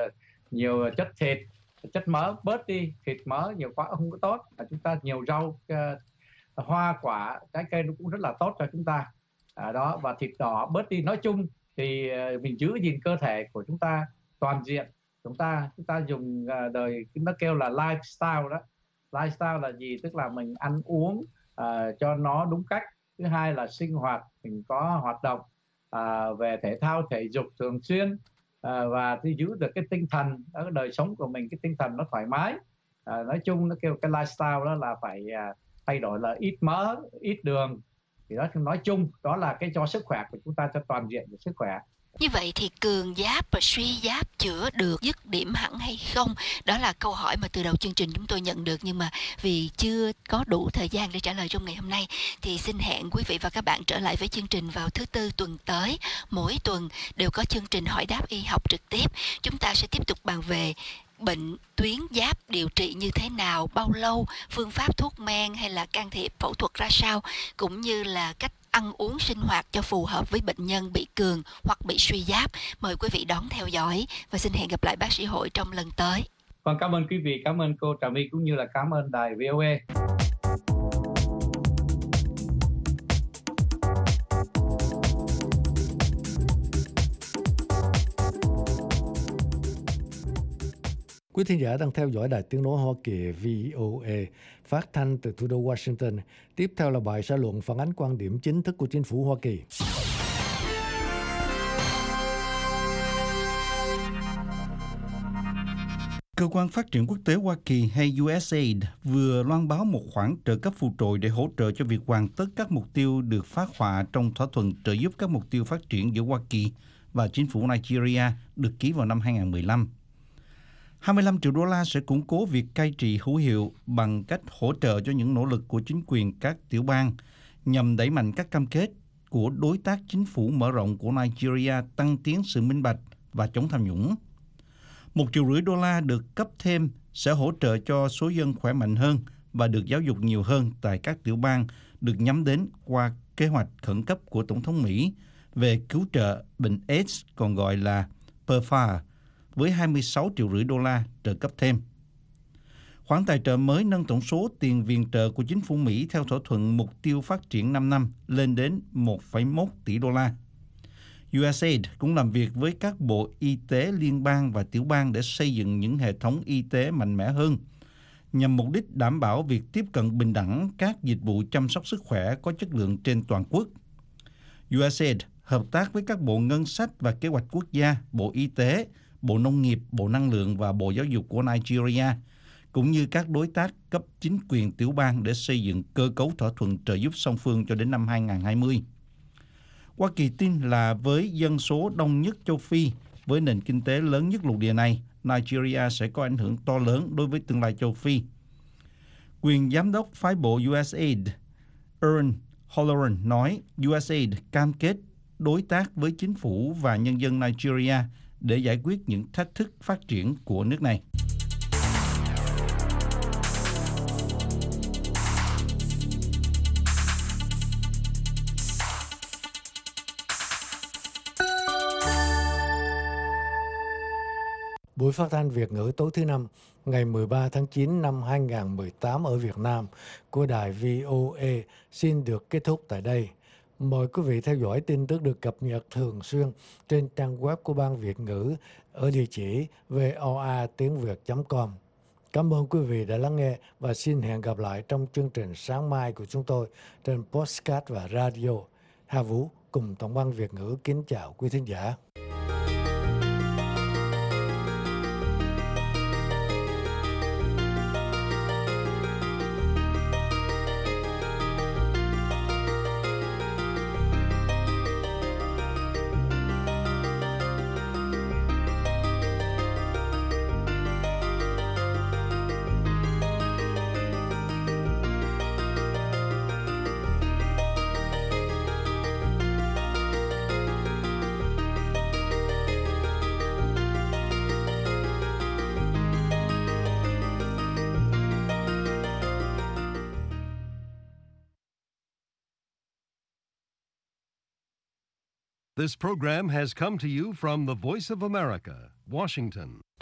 nhiều chất thịt, chất mỡ bớt đi, thịt mỡ nhiều quá không có tốt. Và chúng ta nhiều rau, uh, hoa quả, trái cây nó cũng rất là tốt cho chúng ta. À, đó, và thịt đỏ bớt đi. Nói chung thì uh, mình giữ gìn cơ thể của chúng ta toàn diện. Chúng ta chúng ta dùng uh, đời nó kêu là lifestyle đó. Lifestyle là gì? Tức là mình ăn uống uh, cho nó đúng cách. Thứ hai là sinh hoạt, mình có hoạt động uh, về thể thao, thể dục thường xuyên, uh, và thì giữ được cái tinh thần ở đời sống của mình, cái tinh thần nó thoải mái. Uh, nói chung nó kêu cái lifestyle đó là phải uh, thay đổi là ít mỡ, ít đường. Thì đó, nói chung đó là cái cho sức khỏe của chúng ta, cho toàn diện của sức khỏe. Như vậy thì cường giáp và suy giáp chữa được dứt điểm hẳn hay không? Đó là câu hỏi mà từ đầu chương trình chúng tôi nhận được, nhưng mà vì chưa có đủ thời gian để trả lời trong ngày hôm nay thì xin hẹn quý vị và các bạn trở lại với chương trình vào thứ Tư tuần tới. Mỗi tuần đều có chương trình hỏi đáp y học trực tiếp. Chúng ta sẽ tiếp tục bàn về bệnh tuyến giáp điều trị như thế nào, bao lâu, phương pháp thuốc men hay là can thiệp phẫu thuật ra sao, cũng như là cách ăn uống sinh hoạt cho phù hợp với bệnh nhân bị cường hoặc bị suy giáp. Mời quý vị đón theo dõi và xin hẹn gặp lại bác sĩ Hội trong lần tới. Con cảm ơn quý vị, cảm ơn cô Trà My cũng như là cảm ơn đài vê o a. Quý thính giả đang theo dõi Đài Tiếng nói Hoa Kỳ vê o a phát thanh từ thủ đô Washington. Tiếp theo là bài xã luận phản ánh quan điểm chính thức của chính phủ Hoa Kỳ. Cơ quan Phát triển Quốc tế Hoa Kỳ hay u ét a i đê vừa loan báo một khoản trợ cấp phụ trội để hỗ trợ cho việc hoàn tất các mục tiêu được phác họa trong thỏa thuận trợ giúp các mục tiêu phát triển giữa Hoa Kỳ và chính phủ Nigeria được ký vào năm hai nghìn không trăm mười lăm. hai mươi lăm triệu đô la sẽ củng cố việc cai trị hữu hiệu bằng cách hỗ trợ cho những nỗ lực của chính quyền các tiểu bang nhằm đẩy mạnh các cam kết của đối tác chính phủ mở rộng của Nigeria tăng tiến sự minh bạch và chống tham nhũng. Một triệu rưỡi đô la được cấp thêm sẽ hỗ trợ cho số dân khỏe mạnh hơn và được giáo dục nhiều hơn tại các tiểu bang được nhắm đến qua kế hoạch khẩn cấp của Tổng thống Mỹ về cứu trợ bệnh AIDS, còn gọi là PEPFAR, với hai mươi sáu triệu rưỡi đô la trợ cấp thêm. Khoản tài trợ mới nâng tổng số tiền viện trợ của chính phủ Mỹ theo thỏa thuận mục tiêu phát triển năm năm lên đến một phẩy một tỷ đô la. u ét a i đê cũng làm việc với các bộ y tế liên bang và tiểu bang để xây dựng những hệ thống y tế mạnh mẽ hơn, nhằm mục đích đảm bảo việc tiếp cận bình đẳng các dịch vụ chăm sóc sức khỏe có chất lượng trên toàn quốc. u ét a i đê hợp tác với các bộ ngân sách và kế hoạch quốc gia, bộ y tế, Bộ Nông nghiệp, Bộ Năng lượng và Bộ Giáo dục của Nigeria, cũng như các đối tác cấp chính quyền tiểu bang để xây dựng cơ cấu thỏa thuận trợ giúp song phương cho đến năm hai nghìn không trăm hai mươi. Hoa Kỳ tin là với dân số đông nhất châu Phi, với nền kinh tế lớn nhất lục địa này, Nigeria sẽ có ảnh hưởng to lớn đối với tương lai châu Phi. Quyền giám đốc phái bộ u ét a i đê, Ern Holloran nói u ét a i đê cam kết đối tác với chính phủ và nhân dân Nigeria để giải quyết những thách thức phát triển của nước này. Buổi phát thanh Việt ngữ tối thứ Năm, ngày mười ba tháng chín năm hai nghìn không trăm mười tám ở Việt Nam của đài vê o a xin được kết thúc tại đây. Mời quý vị theo dõi tin tức được cập nhật thường xuyên trên trang web của Ban Việt ngữ ở địa chỉ voa tiếng việt chấm com. Cảm ơn quý vị đã lắng nghe và xin hẹn gặp lại trong chương trình sáng mai của chúng tôi trên podcast và radio. Hà Vũ cùng Tổng ban Việt ngữ kính chào quý thính giả. This program has come to you from the Voice of America, Washington.